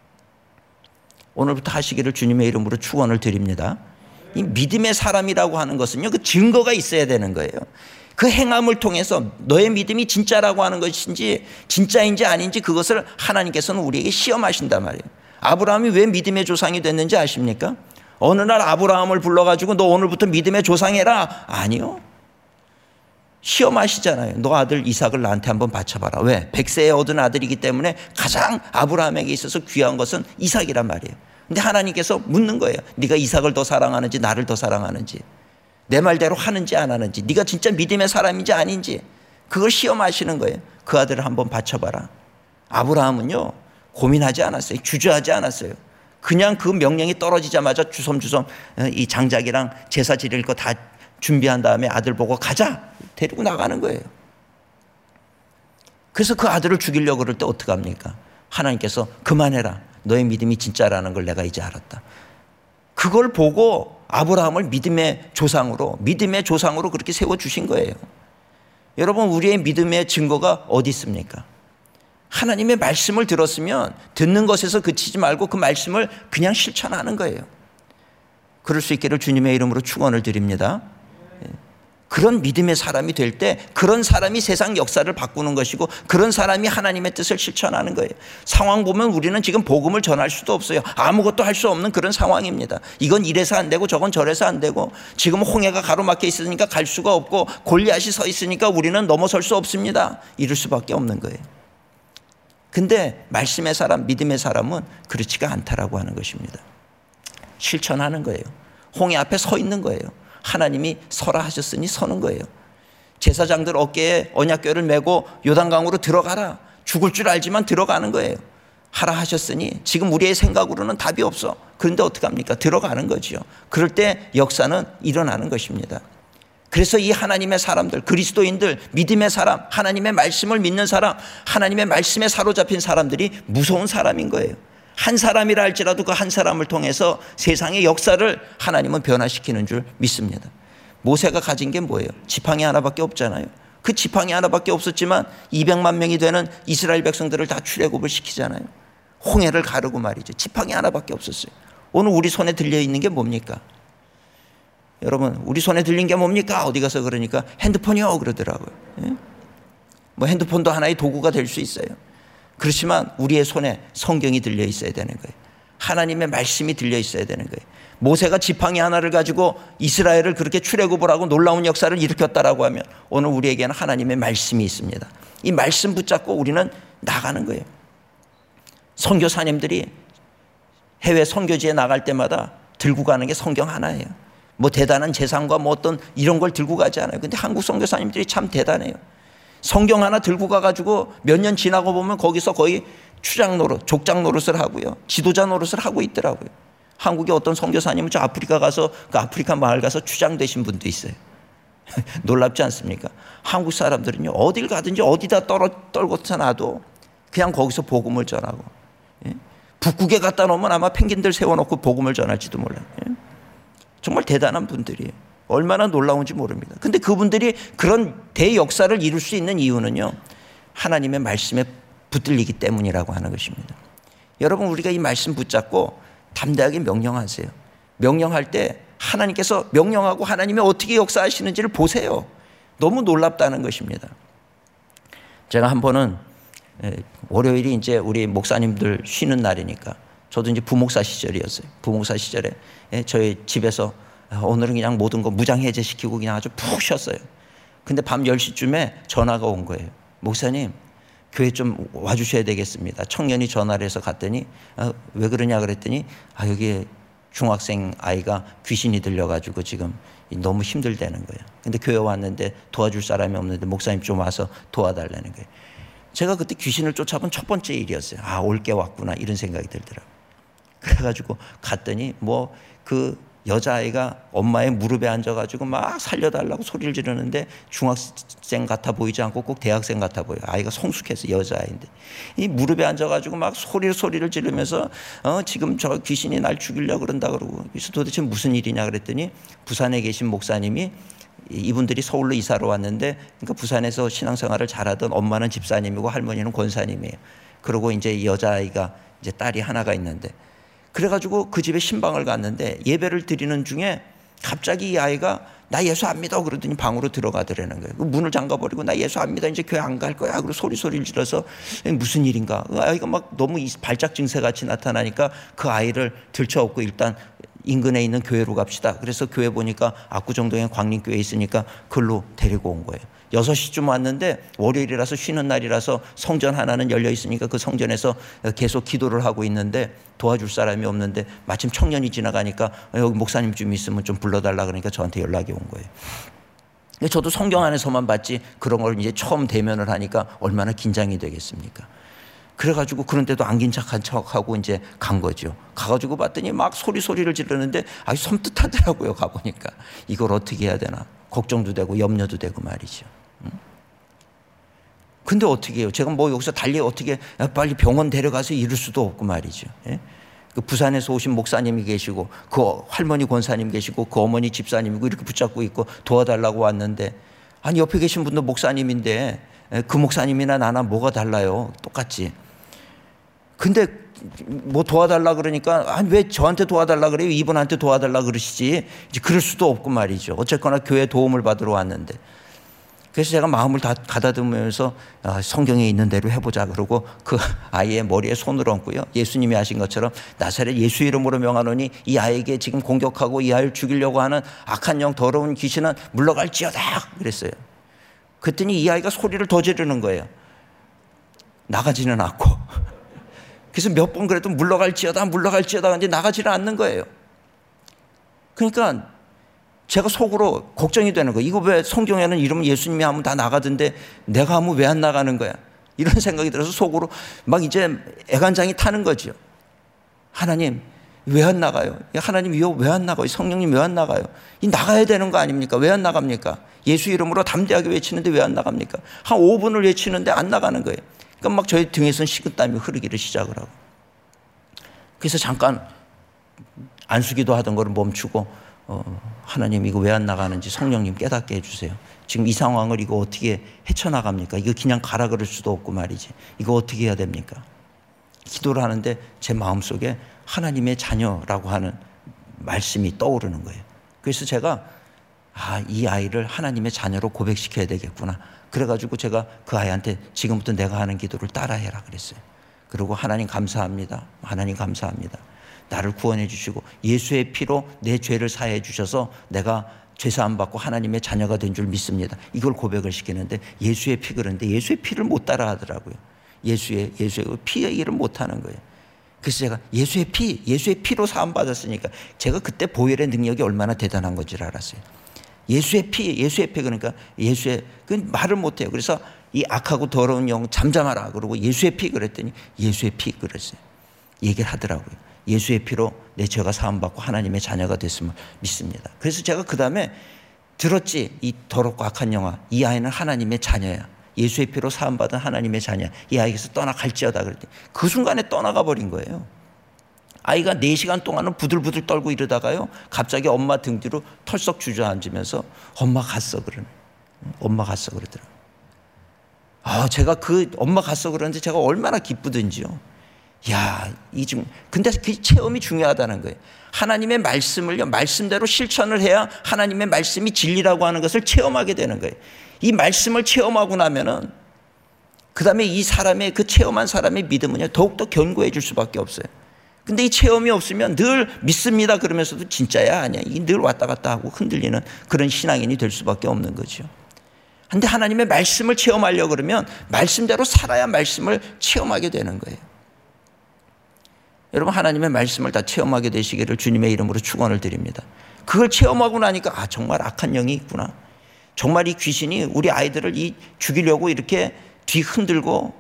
오늘부터 하시기를 주님의 이름으로 축원을 드립니다. 이 믿음의 사람이라고 하는 것은요, 그 증거가 있어야 되는 거예요. 그 행함을 통해서 너의 믿음이 진짜라고 하는 것인지 진짜인지 아닌지 그것을 하나님께서는 우리에게 시험하신단 말이에요. 아브라함이 왜 믿음의 조상이 됐는지 아십니까? 어느 날 아브라함을 불러가지고 너 오늘부터 믿음의 조상해라. 아니요. 시험하시잖아요. 너 아들 이삭을 나한테 한번 바쳐봐라. 왜? 100세에 얻은 아들이기 때문에 가장 아브라함에게 있어서 귀한 것은 이삭이란 말이에요. 근데 하나님께서 묻는 거예요. 네가 이삭을 더 사랑하는지 나를 더 사랑하는지, 내 말대로 하는지 안 하는지, 네가 진짜 믿음의 사람인지 아닌지 그걸 시험하시는 거예요. 그 아들을 한번 바쳐봐라. 아브라함은요 고민하지 않았어요. 주저하지 않았어요. 그냥 그 명령이 떨어지자마자 주섬주섬 이 장작이랑 제사 지릴 거 다 준비한 다음에 아들 보고 가자 데리고 나가는 거예요. 그래서 그 아들을 죽이려고 그럴 때 어떡합니까? 하나님께서 그만해라. 너의 믿음이 진짜라는 걸 내가 이제 알았다. 그걸 보고 아브라함을 믿음의 조상으로 그렇게 세워주신 거예요. 여러분, 우리의 믿음의 증거가 어디 있습니까? 하나님의 말씀을 들었으면 듣는 것에서 그치지 말고 그 말씀을 그냥 실천하는 거예요. 그럴 수 있기를 주님의 이름으로 축원을 드립니다. 그런 믿음의 사람이 될 때 그런 사람이 세상 역사를 바꾸는 것이고 그런 사람이 하나님의 뜻을 실천하는 거예요. 상황 보면 우리는 지금 복음을 전할 수도 없어요. 아무것도 할 수 없는 그런 상황입니다. 이건 이래서 안 되고 저건 저래서 안 되고 지금 홍해가 가로막혀 있으니까 갈 수가 없고 골리앗이 서 있으니까 우리는 넘어설 수 없습니다. 이럴 수밖에 없는 거예요. 근데 말씀의 사람, 믿음의 사람은 그렇지가 않다라고 하는 것입니다. 실천하는 거예요. 홍해 앞에 서 있는 거예요. 하나님이 서라 하셨으니 서는 거예요. 제사장들 어깨에 언약궤를 메고 요단강으로 들어가라. 죽을 줄 알지만 들어가는 거예요. 하라 하셨으니 지금 우리의 생각으로는 답이 없어. 그런데 어떡합니까? 들어가는 거지요. 그럴 때 역사는 일어나는 것입니다. 그래서 이 하나님의 사람들, 그리스도인들, 믿음의 사람, 하나님의 말씀을 믿는 사람, 하나님의 말씀에 사로잡힌 사람들이 무서운 사람인 거예요. 한 사람이라 할지라도 그 한 사람을 통해서 세상의 역사를 하나님은 변화시키는 줄 믿습니다. 모세가 가진 게 뭐예요? 지팡이 하나밖에 없잖아요. 그 지팡이 하나밖에 없었지만 200만 명이 되는 이스라엘 백성들을 다 출애굽을 시키잖아요. 홍해를 가르고 말이죠. 지팡이 하나밖에 없었어요. 오늘 우리 손에 들려있는 게 뭡니까? 여러분, 우리 손에 들린 게 뭡니까? 어디 가서 그러니까 핸드폰이요 그러더라고요. 예? 뭐 핸드폰도 하나의 도구가 될 수 있어요. 그렇지만 우리의 손에 성경이 들려 있어야 되는 거예요. 하나님의 말씀이 들려 있어야 되는 거예요. 모세가 지팡이 하나를 가지고 이스라엘을 그렇게 출애굽을 하고 놀라운 역사를 일으켰다라고 하면 오늘 우리에게는 하나님의 말씀이 있습니다. 이 말씀 붙잡고 우리는 나가는 거예요. 선교사님들이 해외 선교지에 나갈 때마다 들고 가는 게 성경 하나예요. 뭐 대단한 재산과 뭐 어떤 이런 걸 들고 가지 않아요. 근데 한국 선교사님들이 참 대단해요. 성경 하나 들고 가가지고 몇 년 지나고 보면 거기서 거의 추장 노릇, 족장 노릇을 하고요. 지도자 노릇을 하고 있더라고요. 한국의 어떤 선교사님은 저 아프리카 가서 그 아프리카 마을 가서 추장되신 분도 있어요. 놀랍지 않습니까? 한국 사람들은요, 어딜 가든지 어디다 떨궈서 놔도 그냥 거기서 복음을 전하고, 북극에 갖다 놓으면 아마 펭귄들 세워놓고 복음을 전할지도 몰라요. 정말 대단한 분들이에요. 얼마나 놀라운지 모릅니다. 근데 그분들이 그런 대역사를 이룰 수 있는 이유는요, 하나님의 말씀에 붙들리기 때문이라고 하는 것입니다. 여러분, 우리가 이 말씀 붙잡고 담대하게 명령하세요. 명령할 때 하나님께서 명령하고 하나님이 어떻게 역사하시는지를 보세요. 너무 놀랍다는 것입니다. 제가 한 번은 월요일이 이제 우리 목사님들 쉬는 날이니까 저도 이제 부목사 시절이었어요. 부목사 시절에 저희 집에서 오늘은 그냥 모든 거 무장해제시키고 그냥 아주 푹 쉬었어요. 근데 밤 10시쯤에 전화가 온 거예요. 목사님, 교회 좀 와주셔야 되겠습니다. 청년이 전화를 해서 갔더니 왜 그러냐 그랬더니 여기에 중학생 아이가 귀신이 들려가지고 지금 너무 힘들다는 거예요. 근데 교회 왔는데 도와줄 사람이 없는데 목사님 좀 와서 도와달라는 거예요. 제가 그때 귀신을 쫓아본 첫 번째 일이었어요. 올 게 왔구나 이런 생각이 들더라고요. 그래가지고 갔더니 그 여자아이가 엄마의 무릎에 앉아가지고 막 살려달라고 소리를 지르는데 중학생 같아 보이지 않고 꼭 대학생 같아 보여요. 아이가 성숙해서 여자아이인데 이 무릎에 앉아가지고 막 소리를 지르면서 지금 저 귀신이 날 죽이려고 그런다 그러고, 그래서 도대체 무슨 일이냐 그랬더니 부산에 계신 목사님이, 이분들이 서울로 이사를 왔는데, 그러니까 부산에서 신앙생활을 잘하던 엄마는 집사님이고 할머니는 권사님이에요. 그리고 이제 여자아이가 이제 딸이 하나가 있는데, 그래가지고 그 집에 신방을 갔는데 예배를 드리는 중에 갑자기 이 아이가 나 예수 안 믿어 그러더니 방으로 들어가더라는 거예요. 문을 잠가버리고 나 예수 안 믿어 이제 교회 안 갈 거야 그리고 소리를 질러서 무슨 일인가. 그 아이가 막 너무 발작 증세 같이 나타나니까 그 아이를 들쳐업고 일단 인근에 있는 교회로 갑시다. 그래서 교회 보니까 압구정동에 광림교회 있으니까 그걸로 데리고 온 거예요. 6시쯤 왔는데 월요일이라서 쉬는 날이라서 성전 하나는 열려 있으니까 그 성전에서 계속 기도를 하고 있는데 도와줄 사람이 없는데 마침 청년이 지나가니까 여기 목사님 좀 있으면 좀 불러달라 그러니까 저한테 연락이 온 거예요. 근데 저도 성경 안에서만 봤지 그런 걸 이제 처음 대면을 하니까 얼마나 긴장이 되겠습니까? 그래가지고 그런데도 안긴 척한 척하고 이제 간 거죠. 가가지고 봤더니 막 소리를 지르는데 아주 섬뜩하더라고요. 가보니까 이걸 어떻게 해야 되나 걱정도 되고 염려도 되고 말이죠. 근데 어떻게 해요? 제가 여기서 달리 어떻게 빨리 병원 데려가서 이럴 수도 없고 말이죠. 그 부산에서 오신 목사님이 계시고 그 할머니 권사님 계시고 그 어머니 집사님이고 이렇게 붙잡고 있고 도와달라고 왔는데, 아니 옆에 계신 분도 목사님인데 그 목사님이나 나나 뭐가 달라요? 똑같지. 근데 도와달라 그러니까 아니 왜 저한테 도와달라 그래요? 이분한테 도와달라 그러시지. 이제 그럴 수도 없고 말이죠. 어쨌거나 교회 도움을 받으러 왔는데. 그래서 제가 마음을 다 가다듬으면서 성경에 있는 대로 해보자 그러고 그 아이의 머리에 손을 얹고요. 예수님이 하신 것처럼 나사렛 예수 이름으로 명하노니 이 아이에게 지금 공격하고 이 아이를 죽이려고 하는 악한 영 더러운 귀신은 물러갈지어다 그랬어요. 그랬더니 이 아이가 소리를 더 지르는 거예요. 나가지는 않고. 그래서 몇 번 그래도 물러갈지어다 근데 나가지는 않는 거예요. 그러니까 제가 속으로 걱정이 되는 거예요. 이거 왜 성경에는 이러면 예수님이 하면 다 나가던데 내가 하면 왜 안 나가는 거야? 이런 생각이 들어서 속으로 막 이제 애간장이 타는 거죠. 하나님 왜 안 나가요? 하나님 이거 왜 안 나가요? 성령님 왜 안 나가요? 이 나가야 되는 거 아닙니까? 왜 안 나갑니까? 예수 이름으로 담대하게 외치는데 왜 안 나갑니까? 한 5분을 외치는데 안 나가는 거예요. 그러니까 막 저희 등에서는 식은땀이 흐르기를 시작을 하고, 그래서 잠깐 안수기도 하던 거를 멈추고 하나님 이거 왜 안 나가는지 성령님 깨닫게 해주세요. 지금 이 상황을 이거 어떻게 헤쳐나갑니까? 이거 그냥 가라 그럴 수도 없고 말이지. 이거 어떻게 해야 됩니까? 기도를 하는데 제 마음속에 하나님의 자녀라고 하는 말씀이 떠오르는 거예요. 그래서 제가 이 아이를 하나님의 자녀로 고백시켜야 되겠구나. 그래가지고 제가 그 아이한테 지금부터 내가 하는 기도를 따라해라 그랬어요. 그리고 하나님 감사합니다. 하나님 감사합니다. 나를 구원해 주시고 예수의 피로 내 죄를 사해 주셔서 내가 죄사함 받고 하나님의 자녀가 된 줄 믿습니다. 이걸 고백을 시키는데 예수의 피 그러는데 예수의 피를 못 따라 하더라고요. 예수의 피의 일을 못 하는 거예요. 그래서 제가 예수의 피로 사함 받았으니까 제가 그때 보혈의 능력이 얼마나 대단한 건지를 알았어요. 예수의 피 그러니까 그 말을 못 해요. 그래서 이 악하고 더러운 영 잠잠하라 그러고 예수의 피 그랬더니 예수의 피 그랬어요. 얘기를 하더라고요. 예수의 피로 내 죄가 사함받고 하나님의 자녀가 됐음을 믿습니다. 그래서 제가 그 다음에 들었지, 이 더럽고 악한 영아, 이 아이는 하나님의 자녀야. 예수의 피로 사함받은 하나님의 자녀야. 이 아이에게서 떠나갈지어다. 그랬더니 그 순간에 떠나가 버린 거예요. 아이가 4시간 동안은 부들부들 떨고 이러다가요, 갑자기 엄마 등 뒤로 털썩 주저앉으면서 엄마 갔어 그러네. 엄마 갔어 그러더라고요. 제가 그 엄마 갔어 그러는데 제가 얼마나 기쁘든지요. 근데 그 체험이 중요하다는 거예요. 하나님의 말씀을요, 말씀대로 실천을 해야 하나님의 말씀이 진리라고 하는 것을 체험하게 되는 거예요. 이 말씀을 체험하고 나면은 그 다음에 이 사람의, 그 체험한 사람의 믿음은요, 더욱더 견고해질 수밖에 없어요. 근데 이 체험이 없으면 늘 믿습니다 그러면서도 진짜야 아니야, 이 늘 왔다 갔다 하고 흔들리는 그런 신앙인이 될 수밖에 없는 거죠. 근데 하나님의 말씀을 체험하려고 그러면 말씀대로 살아야 말씀을 체험하게 되는 거예요. 여러분, 하나님의 말씀을 다 체험하게 되시기를 주님의 이름으로 축원을 드립니다. 그걸 체험하고 나니까 정말 악한 영이 있구나. 정말 이 귀신이 우리 아이들을 죽이려고 이렇게 뒤흔들고,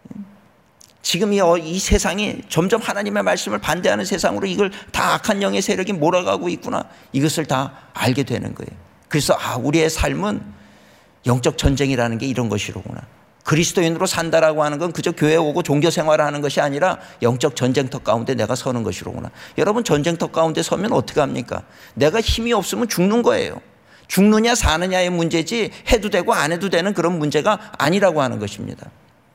지금 이 세상이 점점 하나님의 말씀을 반대하는 세상으로 이걸 다 악한 영의 세력이 몰아가고 있구나. 이것을 다 알게 되는 거예요. 그래서 우리의 삶은 영적 전쟁이라는 게 이런 것이로구나. 그리스도인으로 산다라고 하는 건 그저 교회 오고 종교 생활을 하는 것이 아니라 영적 전쟁터 가운데 내가 서는 것이로구나. 여러분, 전쟁터 가운데 서면 어떻게 합니까? 내가 힘이 없으면 죽는 거예요. 죽느냐 사느냐의 문제지 해도 되고 안 해도 되는 그런 문제가 아니라고 하는 것입니다.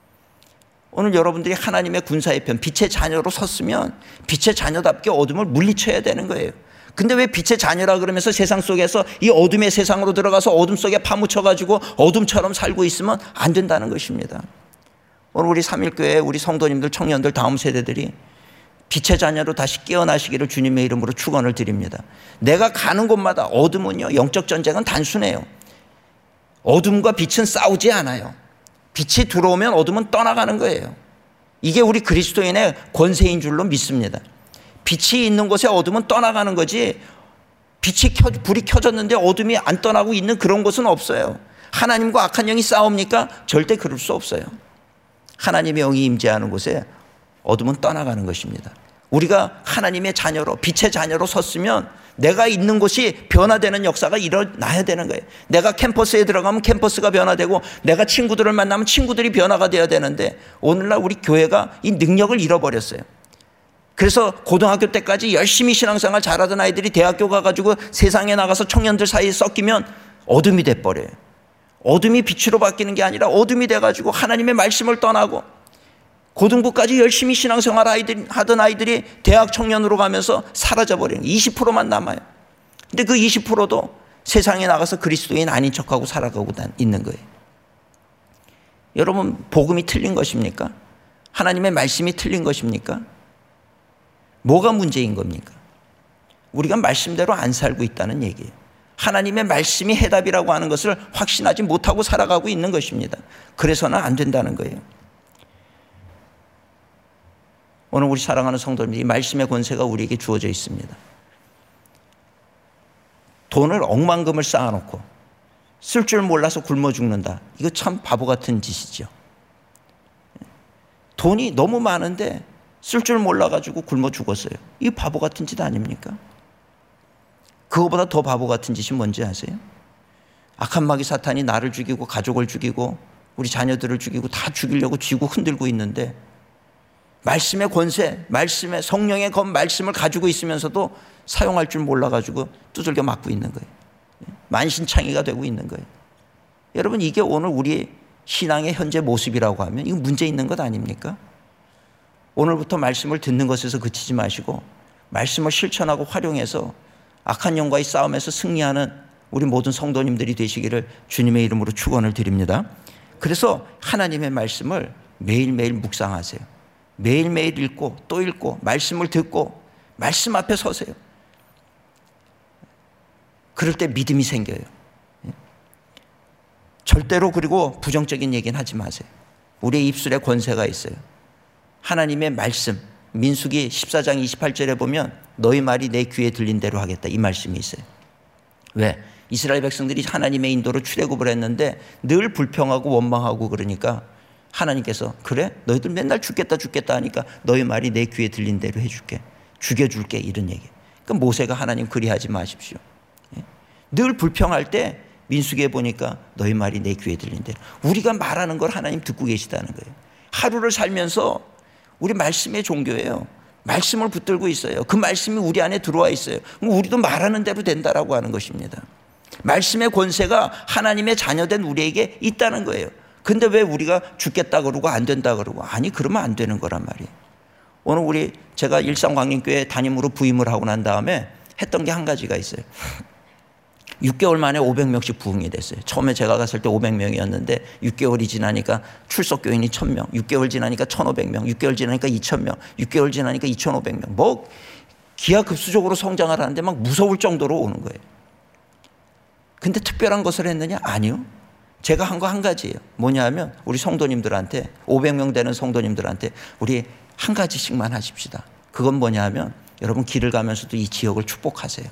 오늘 여러분들이 하나님의 군사의 편, 빛의 자녀로 섰으면 빛의 자녀답게 어둠을 물리쳐야 되는 거예요. 근데 왜 빛의 자녀라 그러면서 세상 속에서 이 어둠의 세상으로 들어가서 어둠 속에 파묻혀가지고 어둠처럼 살고 있으면 안 된다는 것입니다. 오늘 우리 삼일교회 우리 성도님들, 청년들, 다음 세대들이 빛의 자녀로 다시 깨어나시기를 주님의 이름으로 축원을 드립니다. 내가 가는 곳마다 어둠은요, 영적 전쟁은 단순해요. 어둠과 빛은 싸우지 않아요. 빛이 들어오면 어둠은 떠나가는 거예요. 이게 우리 그리스도인의 권세인 줄로 믿습니다. 빛이 있는 곳에 어둠은 떠나가는 거지, 불이 켜졌는데 어둠이 안 떠나고 있는 그런 곳은 없어요. 하나님과 악한 영이 싸웁니까? 절대 그럴 수 없어요. 하나님의 영이 임재하는 곳에 어둠은 떠나가는 것입니다. 우리가 하나님의 자녀로, 빛의 자녀로 섰으면 내가 있는 곳이 변화되는 역사가 일어나야 되는 거예요. 내가 캠퍼스에 들어가면 캠퍼스가 변화되고, 내가 친구들을 만나면 친구들이 변화가 되어야 되는데, 오늘날 우리 교회가 이 능력을 잃어버렸어요. 그래서 고등학교 때까지 열심히 신앙생활 잘하던 아이들이 대학교 가가지고 세상에 나가서 청년들 사이에 섞이면 어둠이 돼버려요. 어둠이 빛으로 바뀌는 게 아니라 어둠이 돼가지고 하나님의 말씀을 떠나고, 고등부까지 열심히 신앙생활 하던 아이들이 대학 청년으로 가면서 사라져버리는, 20%만 남아요. 근데 그 20%도 세상에 나가서 그리스도인 아닌 척하고 살아가고 있는 거예요. 여러분, 복음이 틀린 것입니까? 하나님의 말씀이 틀린 것입니까? 뭐가 문제인 겁니까? 우리가 말씀대로 안 살고 있다는 얘기예요. 하나님의 말씀이 해답이라고 하는 것을 확신하지 못하고 살아가고 있는 것입니다. 그래서는 안 된다는 거예요. 오늘 우리 사랑하는 성도님들, 이 말씀의 권세가 우리에게 주어져 있습니다. 돈을 억만금을 쌓아놓고 쓸 줄 몰라서 굶어 죽는다. 이거 참 바보 같은 짓이죠. 돈이 너무 많은데 쓸 줄 몰라가지고 굶어 죽었어요. 이 바보 같은 짓 아닙니까? 그거보다 더 바보 같은 짓이 뭔지 아세요? 악한 마귀 사탄이 나를 죽이고 가족을 죽이고 우리 자녀들을 죽이고 다 죽이려고 쥐고 흔들고 있는데, 말씀의 권세, 말씀의 성령의 말씀을 가지고 있으면서도 사용할 줄 몰라가지고 두들겨 맞고 있는 거예요. 만신창이가 되고 있는 거예요. 여러분, 이게 오늘 우리 신앙의 현재 모습이라고 하면 이거 문제 있는 것 아닙니까? 오늘부터 말씀을 듣는 것에서 그치지 마시고 말씀을 실천하고 활용해서 악한 영과의 싸움에서 승리하는 우리 모든 성도님들이 되시기를 주님의 이름으로 축원을 드립니다. 그래서 하나님의 말씀을 매일매일 묵상하세요. 매일매일 읽고 또 읽고 말씀을 듣고 말씀 앞에 서세요. 그럴 때 믿음이 생겨요. 절대로 그리고 부정적인 얘기는 하지 마세요. 우리의 입술에 권세가 있어요. 하나님의 말씀, 민수기 14장 28절에 보면 너희 말이 내 귀에 들린 대로 하겠다, 이 말씀이 있어요. 왜? 이스라엘 백성들이 하나님의 인도로 출애굽을 했는데 늘 불평하고 원망하고 그러니까 하나님께서 그래? 너희들 맨날 죽겠다 하니까 너희 말이 내 귀에 들린 대로 해줄게. 죽여줄게 이런 얘기. 그러니까 모세가 하나님 그리하지 마십시오. 늘 불평할 때 민수기에 보니까 너희 말이 내 귀에 들린대. 우리가 말하는 걸 하나님 듣고 계시다는 거예요. 하루를 살면서 우리 말씀의 종교예요. 말씀을 붙들고 있어요. 그 말씀이 우리 안에 들어와 있어요. 우리도 말하는 대로 된다라고 하는 것입니다. 말씀의 권세가 하나님의 자녀된 우리에게 있다는 거예요. 근데 왜 우리가 죽겠다 그러고 안 된다 그러고, 아니 그러면 안 되는 거란 말이에요. 오늘 제가 일산광림교회 담임으로 부임을 하고 난 다음에 했던 게 한 가지가 있어요. 6개월 만에 500명씩 부흥이 됐어요. 처음에 제가 갔을 때 500명이었는데 6개월이 지나니까 출석교인이 1000명, 6개월 지나니까 1500명, 6개월 지나니까 2000명, 6개월 지나니까 2500명. 뭐 기하급수적으로 성장을 하는데 막 무서울 정도로 오는 거예요. 근데 특별한 것을 했느냐? 아니요. 제가 한 거 한 가지예요. 뭐냐 하면 우리 성도님들한테, 500명 되는 성도님들한테 우리 한 가지씩만 하십시다. 그건 뭐냐 하면 여러분 길을 가면서도 이 지역을 축복하세요.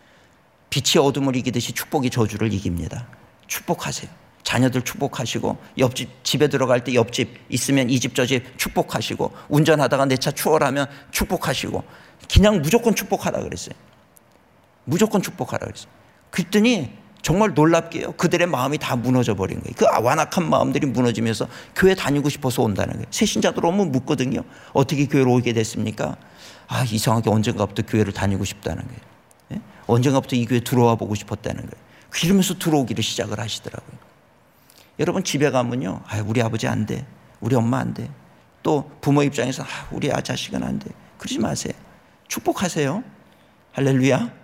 빛이 어둠을 이기듯이 축복이 저주를 이깁니다. 축복하세요. 자녀들 축복하시고, 옆집 집에 들어갈 때 옆집 있으면 이 집 저 집 축복하시고, 운전하다가 내 차 추월하면 축복하시고, 그냥 무조건 축복하라 그랬어요. 무조건 축복하라 그랬어요. 그랬더니 정말 놀랍게요. 그들의 마음이 다 무너져 버린 거예요. 그 완악한 마음들이 무너지면서 교회 다니고 싶어서 온다는 거예요. 새신자들 오면 묻거든요. 어떻게 교회로 오게 됐습니까? 아, 이상하게 언젠가부터 교회를 다니고 싶다는 거예요. 예? 언젠가부터 이 교회 들어와 보고 싶었다는 거예요. 그러면서 들어오기를 시작을 하시더라고요. 여러분 집에 가면요, 아, 우리 아버지 안 돼, 우리 엄마 안 돼, 또 부모 입장에서 아, 우리 자식은 안 돼. 그러지 마세요. 축복하세요. 할렐루야.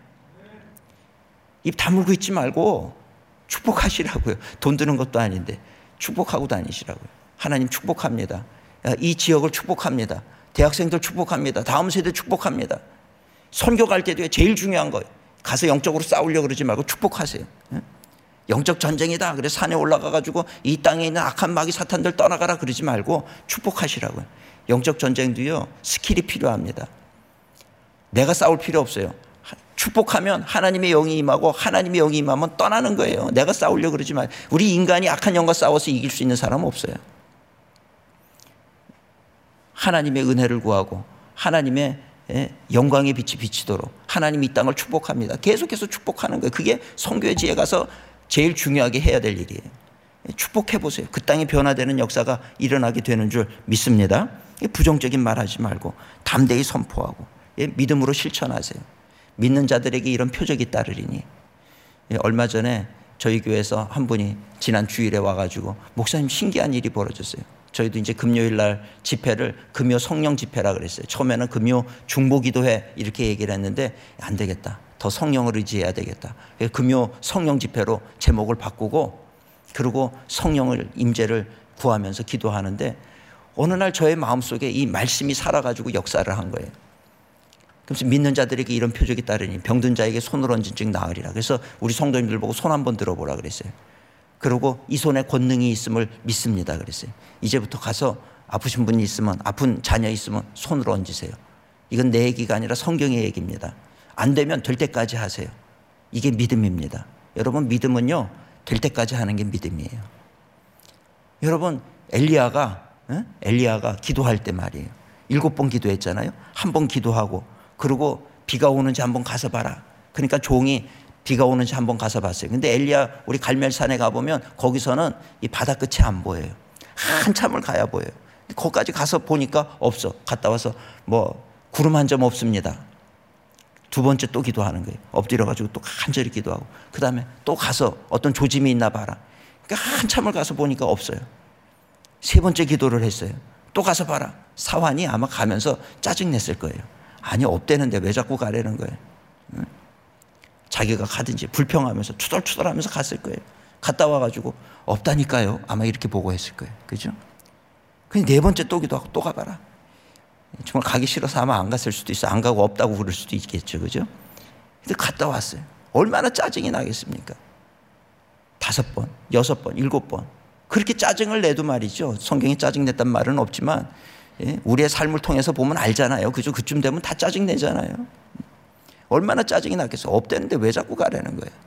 입 다물고 있지 말고 축복하시라고요. 돈 드는 것도 아닌데 축복하고 다니시라고요. 하나님 축복합니다. 이 지역을 축복합니다. 대학생들 축복합니다. 다음 세대 축복합니다. 선교 갈 때도 제일 중요한 거예요. 가서 영적으로 싸우려고 그러지 말고 축복하세요. 영적 전쟁이다. 그래서 산에 올라가가지고 이 땅에 있는 악한 마귀 사탄들 떠나가라 그러지 말고 축복하시라고요. 영적 전쟁도요, 스킬이 필요합니다. 내가 싸울 필요 없어요. 축복하면 하나님의 영이 임하고, 하나님의 영이 임하면 떠나는 거예요. 내가 싸우려고 그러지 마요. 우리 인간이 악한 영과 싸워서 이길 수 있는 사람은 없어요. 하나님의 은혜를 구하고 하나님의 영광의 빛이 비치도록 하나님 이 땅을 축복합니다. 계속해서 축복하는 거예요. 그게 선교의 지에 가서 제일 중요하게 해야 될 일이에요. 축복해 보세요. 그 땅에 변화되는 역사가 일어나게 되는 줄 믿습니다. 부정적인 말 하지 말고 담대히 선포하고 믿음으로 실천하세요. 믿는 자들에게 이런 표적이 따르리니. 얼마 전에 저희 교회에서 한 분이 지난 주일에 와가지고 목사님 신기한 일이 벌어졌어요. 저희도 이제 금요일 날 집회를 금요 성령 집회라 그랬어요. 처음에는 금요 중보기도회 이렇게 얘기를 했는데 안 되겠다. 더 성령을 의지해야 되겠다. 금요 성령 집회로 제목을 바꾸고, 그리고 성령을 임재를 구하면서 기도하는데 어느 날 저의 마음속에 이 말씀이 살아가지고 역사를 한 거예요. 그래서 믿는 자들에게 이런 표적이 따르니 병든 자에게 손을 얹은 즉 나으리라. 그래서 우리 성도님들 보고 손 한번 들어보라 그랬어요. 그리고 이 손에 권능이 있음을 믿습니다 그랬어요. 이제부터 가서 아프신 분이 있으면, 아픈 자녀 있으면 손을 얹으세요. 이건 내 얘기가 아니라 성경의 얘기입니다. 안 되면 될 때까지 하세요. 이게 믿음입니다. 여러분 믿음은요, 될 때까지 하는 게 믿음이에요. 여러분 엘리야가 기도할 때 말이에요. 7번 기도했잖아요. 한 번 기도하고, 그리고 비가 오는지 한번 가서 봐라. 그러니까 종이 비가 오는지 한번 가서 봤어요. 근데 엘리야 우리 갈멜산에 가보면 거기서는 이 바다 끝이 안 보여요. 한참을 가야 보여요. 거기까지 가서 보니까 없어. 갔다 와서 뭐 구름 한 점 없습니다. 두 번째 또 기도하는 거예요. 엎드려가지고 또 간절히 기도하고, 그 다음에 또 가서 어떤 조짐이 있나 봐라. 그러니까 한참을 가서 보니까 없어요. 세 번째 기도를 했어요. 또 가서 봐라. 사환이 아마 가면서 짜증냈을 거예요. 아니 없대는데 왜 자꾸 가려는 거예요. 응? 자기가 가든지 불평하면서 투덜투덜하면서 갔을 거예요. 갔다 와가지고 없다니까요. 아마 이렇게 보고했을 거예요. 그죠? 근데 네 번째 또 기도하고 또 가봐라. 정말 가기 싫어서 아마 안 갔을 수도 있어. 안 가고 없다고 그럴 수도 있겠죠. 그죠? 근데 갔다 왔어요. 얼마나 짜증이 나겠습니까? 5번, 6번, 7번. 그렇게 짜증을 내도 말이죠. 성경에 짜증냈단 말은 없지만 우리의 삶을 통해서 보면 알잖아요. 그죠? 그쯤 되면 다 짜증내잖아요. 얼마나 짜증이 났겠어. 없대는데 왜 자꾸 가라는 거예요.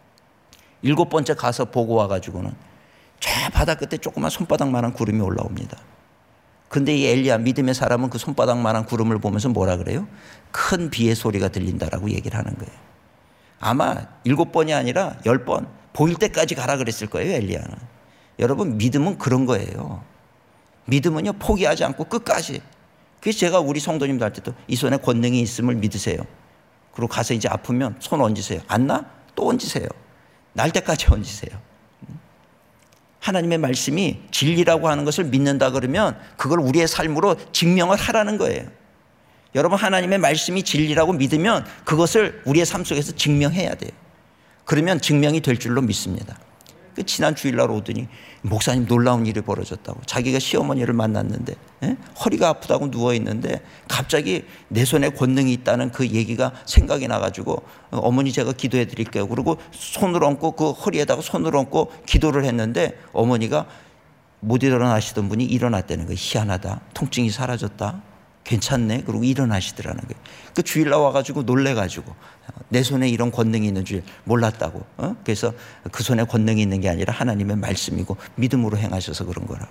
7번째 가서 보고 와가지고는 저 바다 끝에 조그만 손바닥만한 구름이 올라옵니다. 근데 이 엘리야 믿음의 사람은 그 손바닥만한 구름을 보면서 뭐라 그래요? 큰 비의 소리가 들린다라고 얘기를 하는 거예요. 아마 7번이 아니라 10번 보일 때까지 가라 그랬을 거예요, 엘리야는. 여러분, 믿음은 그런 거예요. 믿음은요, 포기하지 않고 끝까지. 그래서 제가 우리 성도님들한테도 이 손에 권능이 있음을 믿으세요. 그리고 가서 이제 아프면 손 얹으세요. 안 나? 또 얹으세요. 날 때까지 얹으세요. 하나님의 말씀이 진리라고 하는 것을 믿는다 그러면 그걸 우리의 삶으로 증명을 하라는 거예요. 여러분, 하나님의 말씀이 진리라고 믿으면 그것을 우리의 삶 속에서 증명해야 돼요. 그러면 증명이 될 줄로 믿습니다. 지난 주일날 오더니 목사님 놀라운 일이 벌어졌다고. 자기가 시어머니를 만났는데 허리가 아프다고 누워있는데 갑자기 내 손에 권능이 있다는 그 얘기가 생각이 나가지고 어머니 제가 기도해 드릴게요. 그리고 손을 얹고 그 허리에다가 손을 얹고 기도를 했는데 어머니가 못 일어나시던 분이 일어났다는 거예요. 희한하다. 통증이 사라졌다. 괜찮네. 그러고 일어나시더라는 거예요. 그 주일 나와가지고 놀래가지고 내 손에 이런 권능이 있는 줄 몰랐다고. 그래서 그 손에 권능이 있는 게 아니라 하나님의 말씀이고 믿음으로 행하셔서 그런 거라.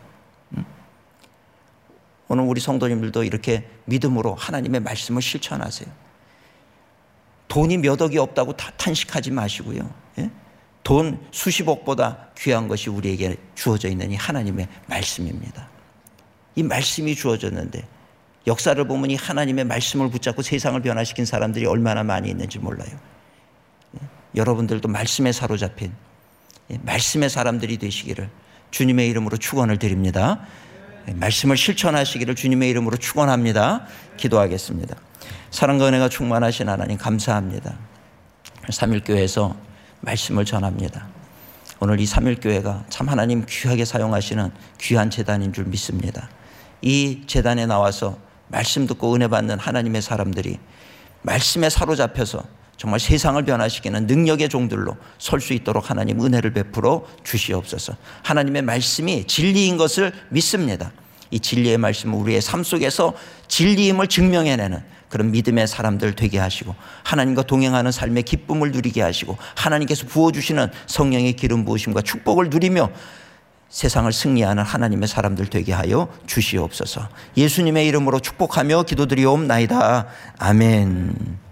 오늘 우리 성도님들도 이렇게 믿음으로 하나님의 말씀을 실천하세요. 돈이 몇 억이 없다고 다 탄식하지 마시고요. 돈 수십억보다 귀한 것이 우리에게 주어져 있는 이 하나님의 말씀입니다. 이 말씀이 주어졌는데 역사를 보면 이 하나님의 말씀을 붙잡고 세상을 변화시킨 사람들이 얼마나 많이 있는지 몰라요. 여러분들도 말씀에 사로잡힌 말씀의 사람들이 되시기를 주님의 이름으로 축원을 드립니다. 말씀을 실천하시기를 주님의 이름으로 축원합니다. 기도하겠습니다. 사랑과 은혜가 충만하신 하나님 감사합니다. 3일교회에서 말씀을 전합니다. 오늘 이 3일교회가 참 하나님 귀하게 사용하시는 귀한 재단인 줄 믿습니다. 이 재단에 나와서 말씀 듣고 은혜 받는 하나님의 사람들이 말씀에 사로잡혀서 정말 세상을 변화시키는 능력의 종들로 설 수 있도록 하나님 은혜를 베풀어 주시옵소서. 하나님의 말씀이 진리인 것을 믿습니다. 이 진리의 말씀은 우리의 삶 속에서 진리임을 증명해내는 그런 믿음의 사람들 되게 하시고 하나님과 동행하는 삶의 기쁨을 누리게 하시고 하나님께서 부어주시는 성령의 기름 부으심과 축복을 누리며 세상을 승리하는 하나님의 사람들 되게 하여 주시옵소서. 예수님의 이름으로 축복하며 기도드리옵나이다. 아멘.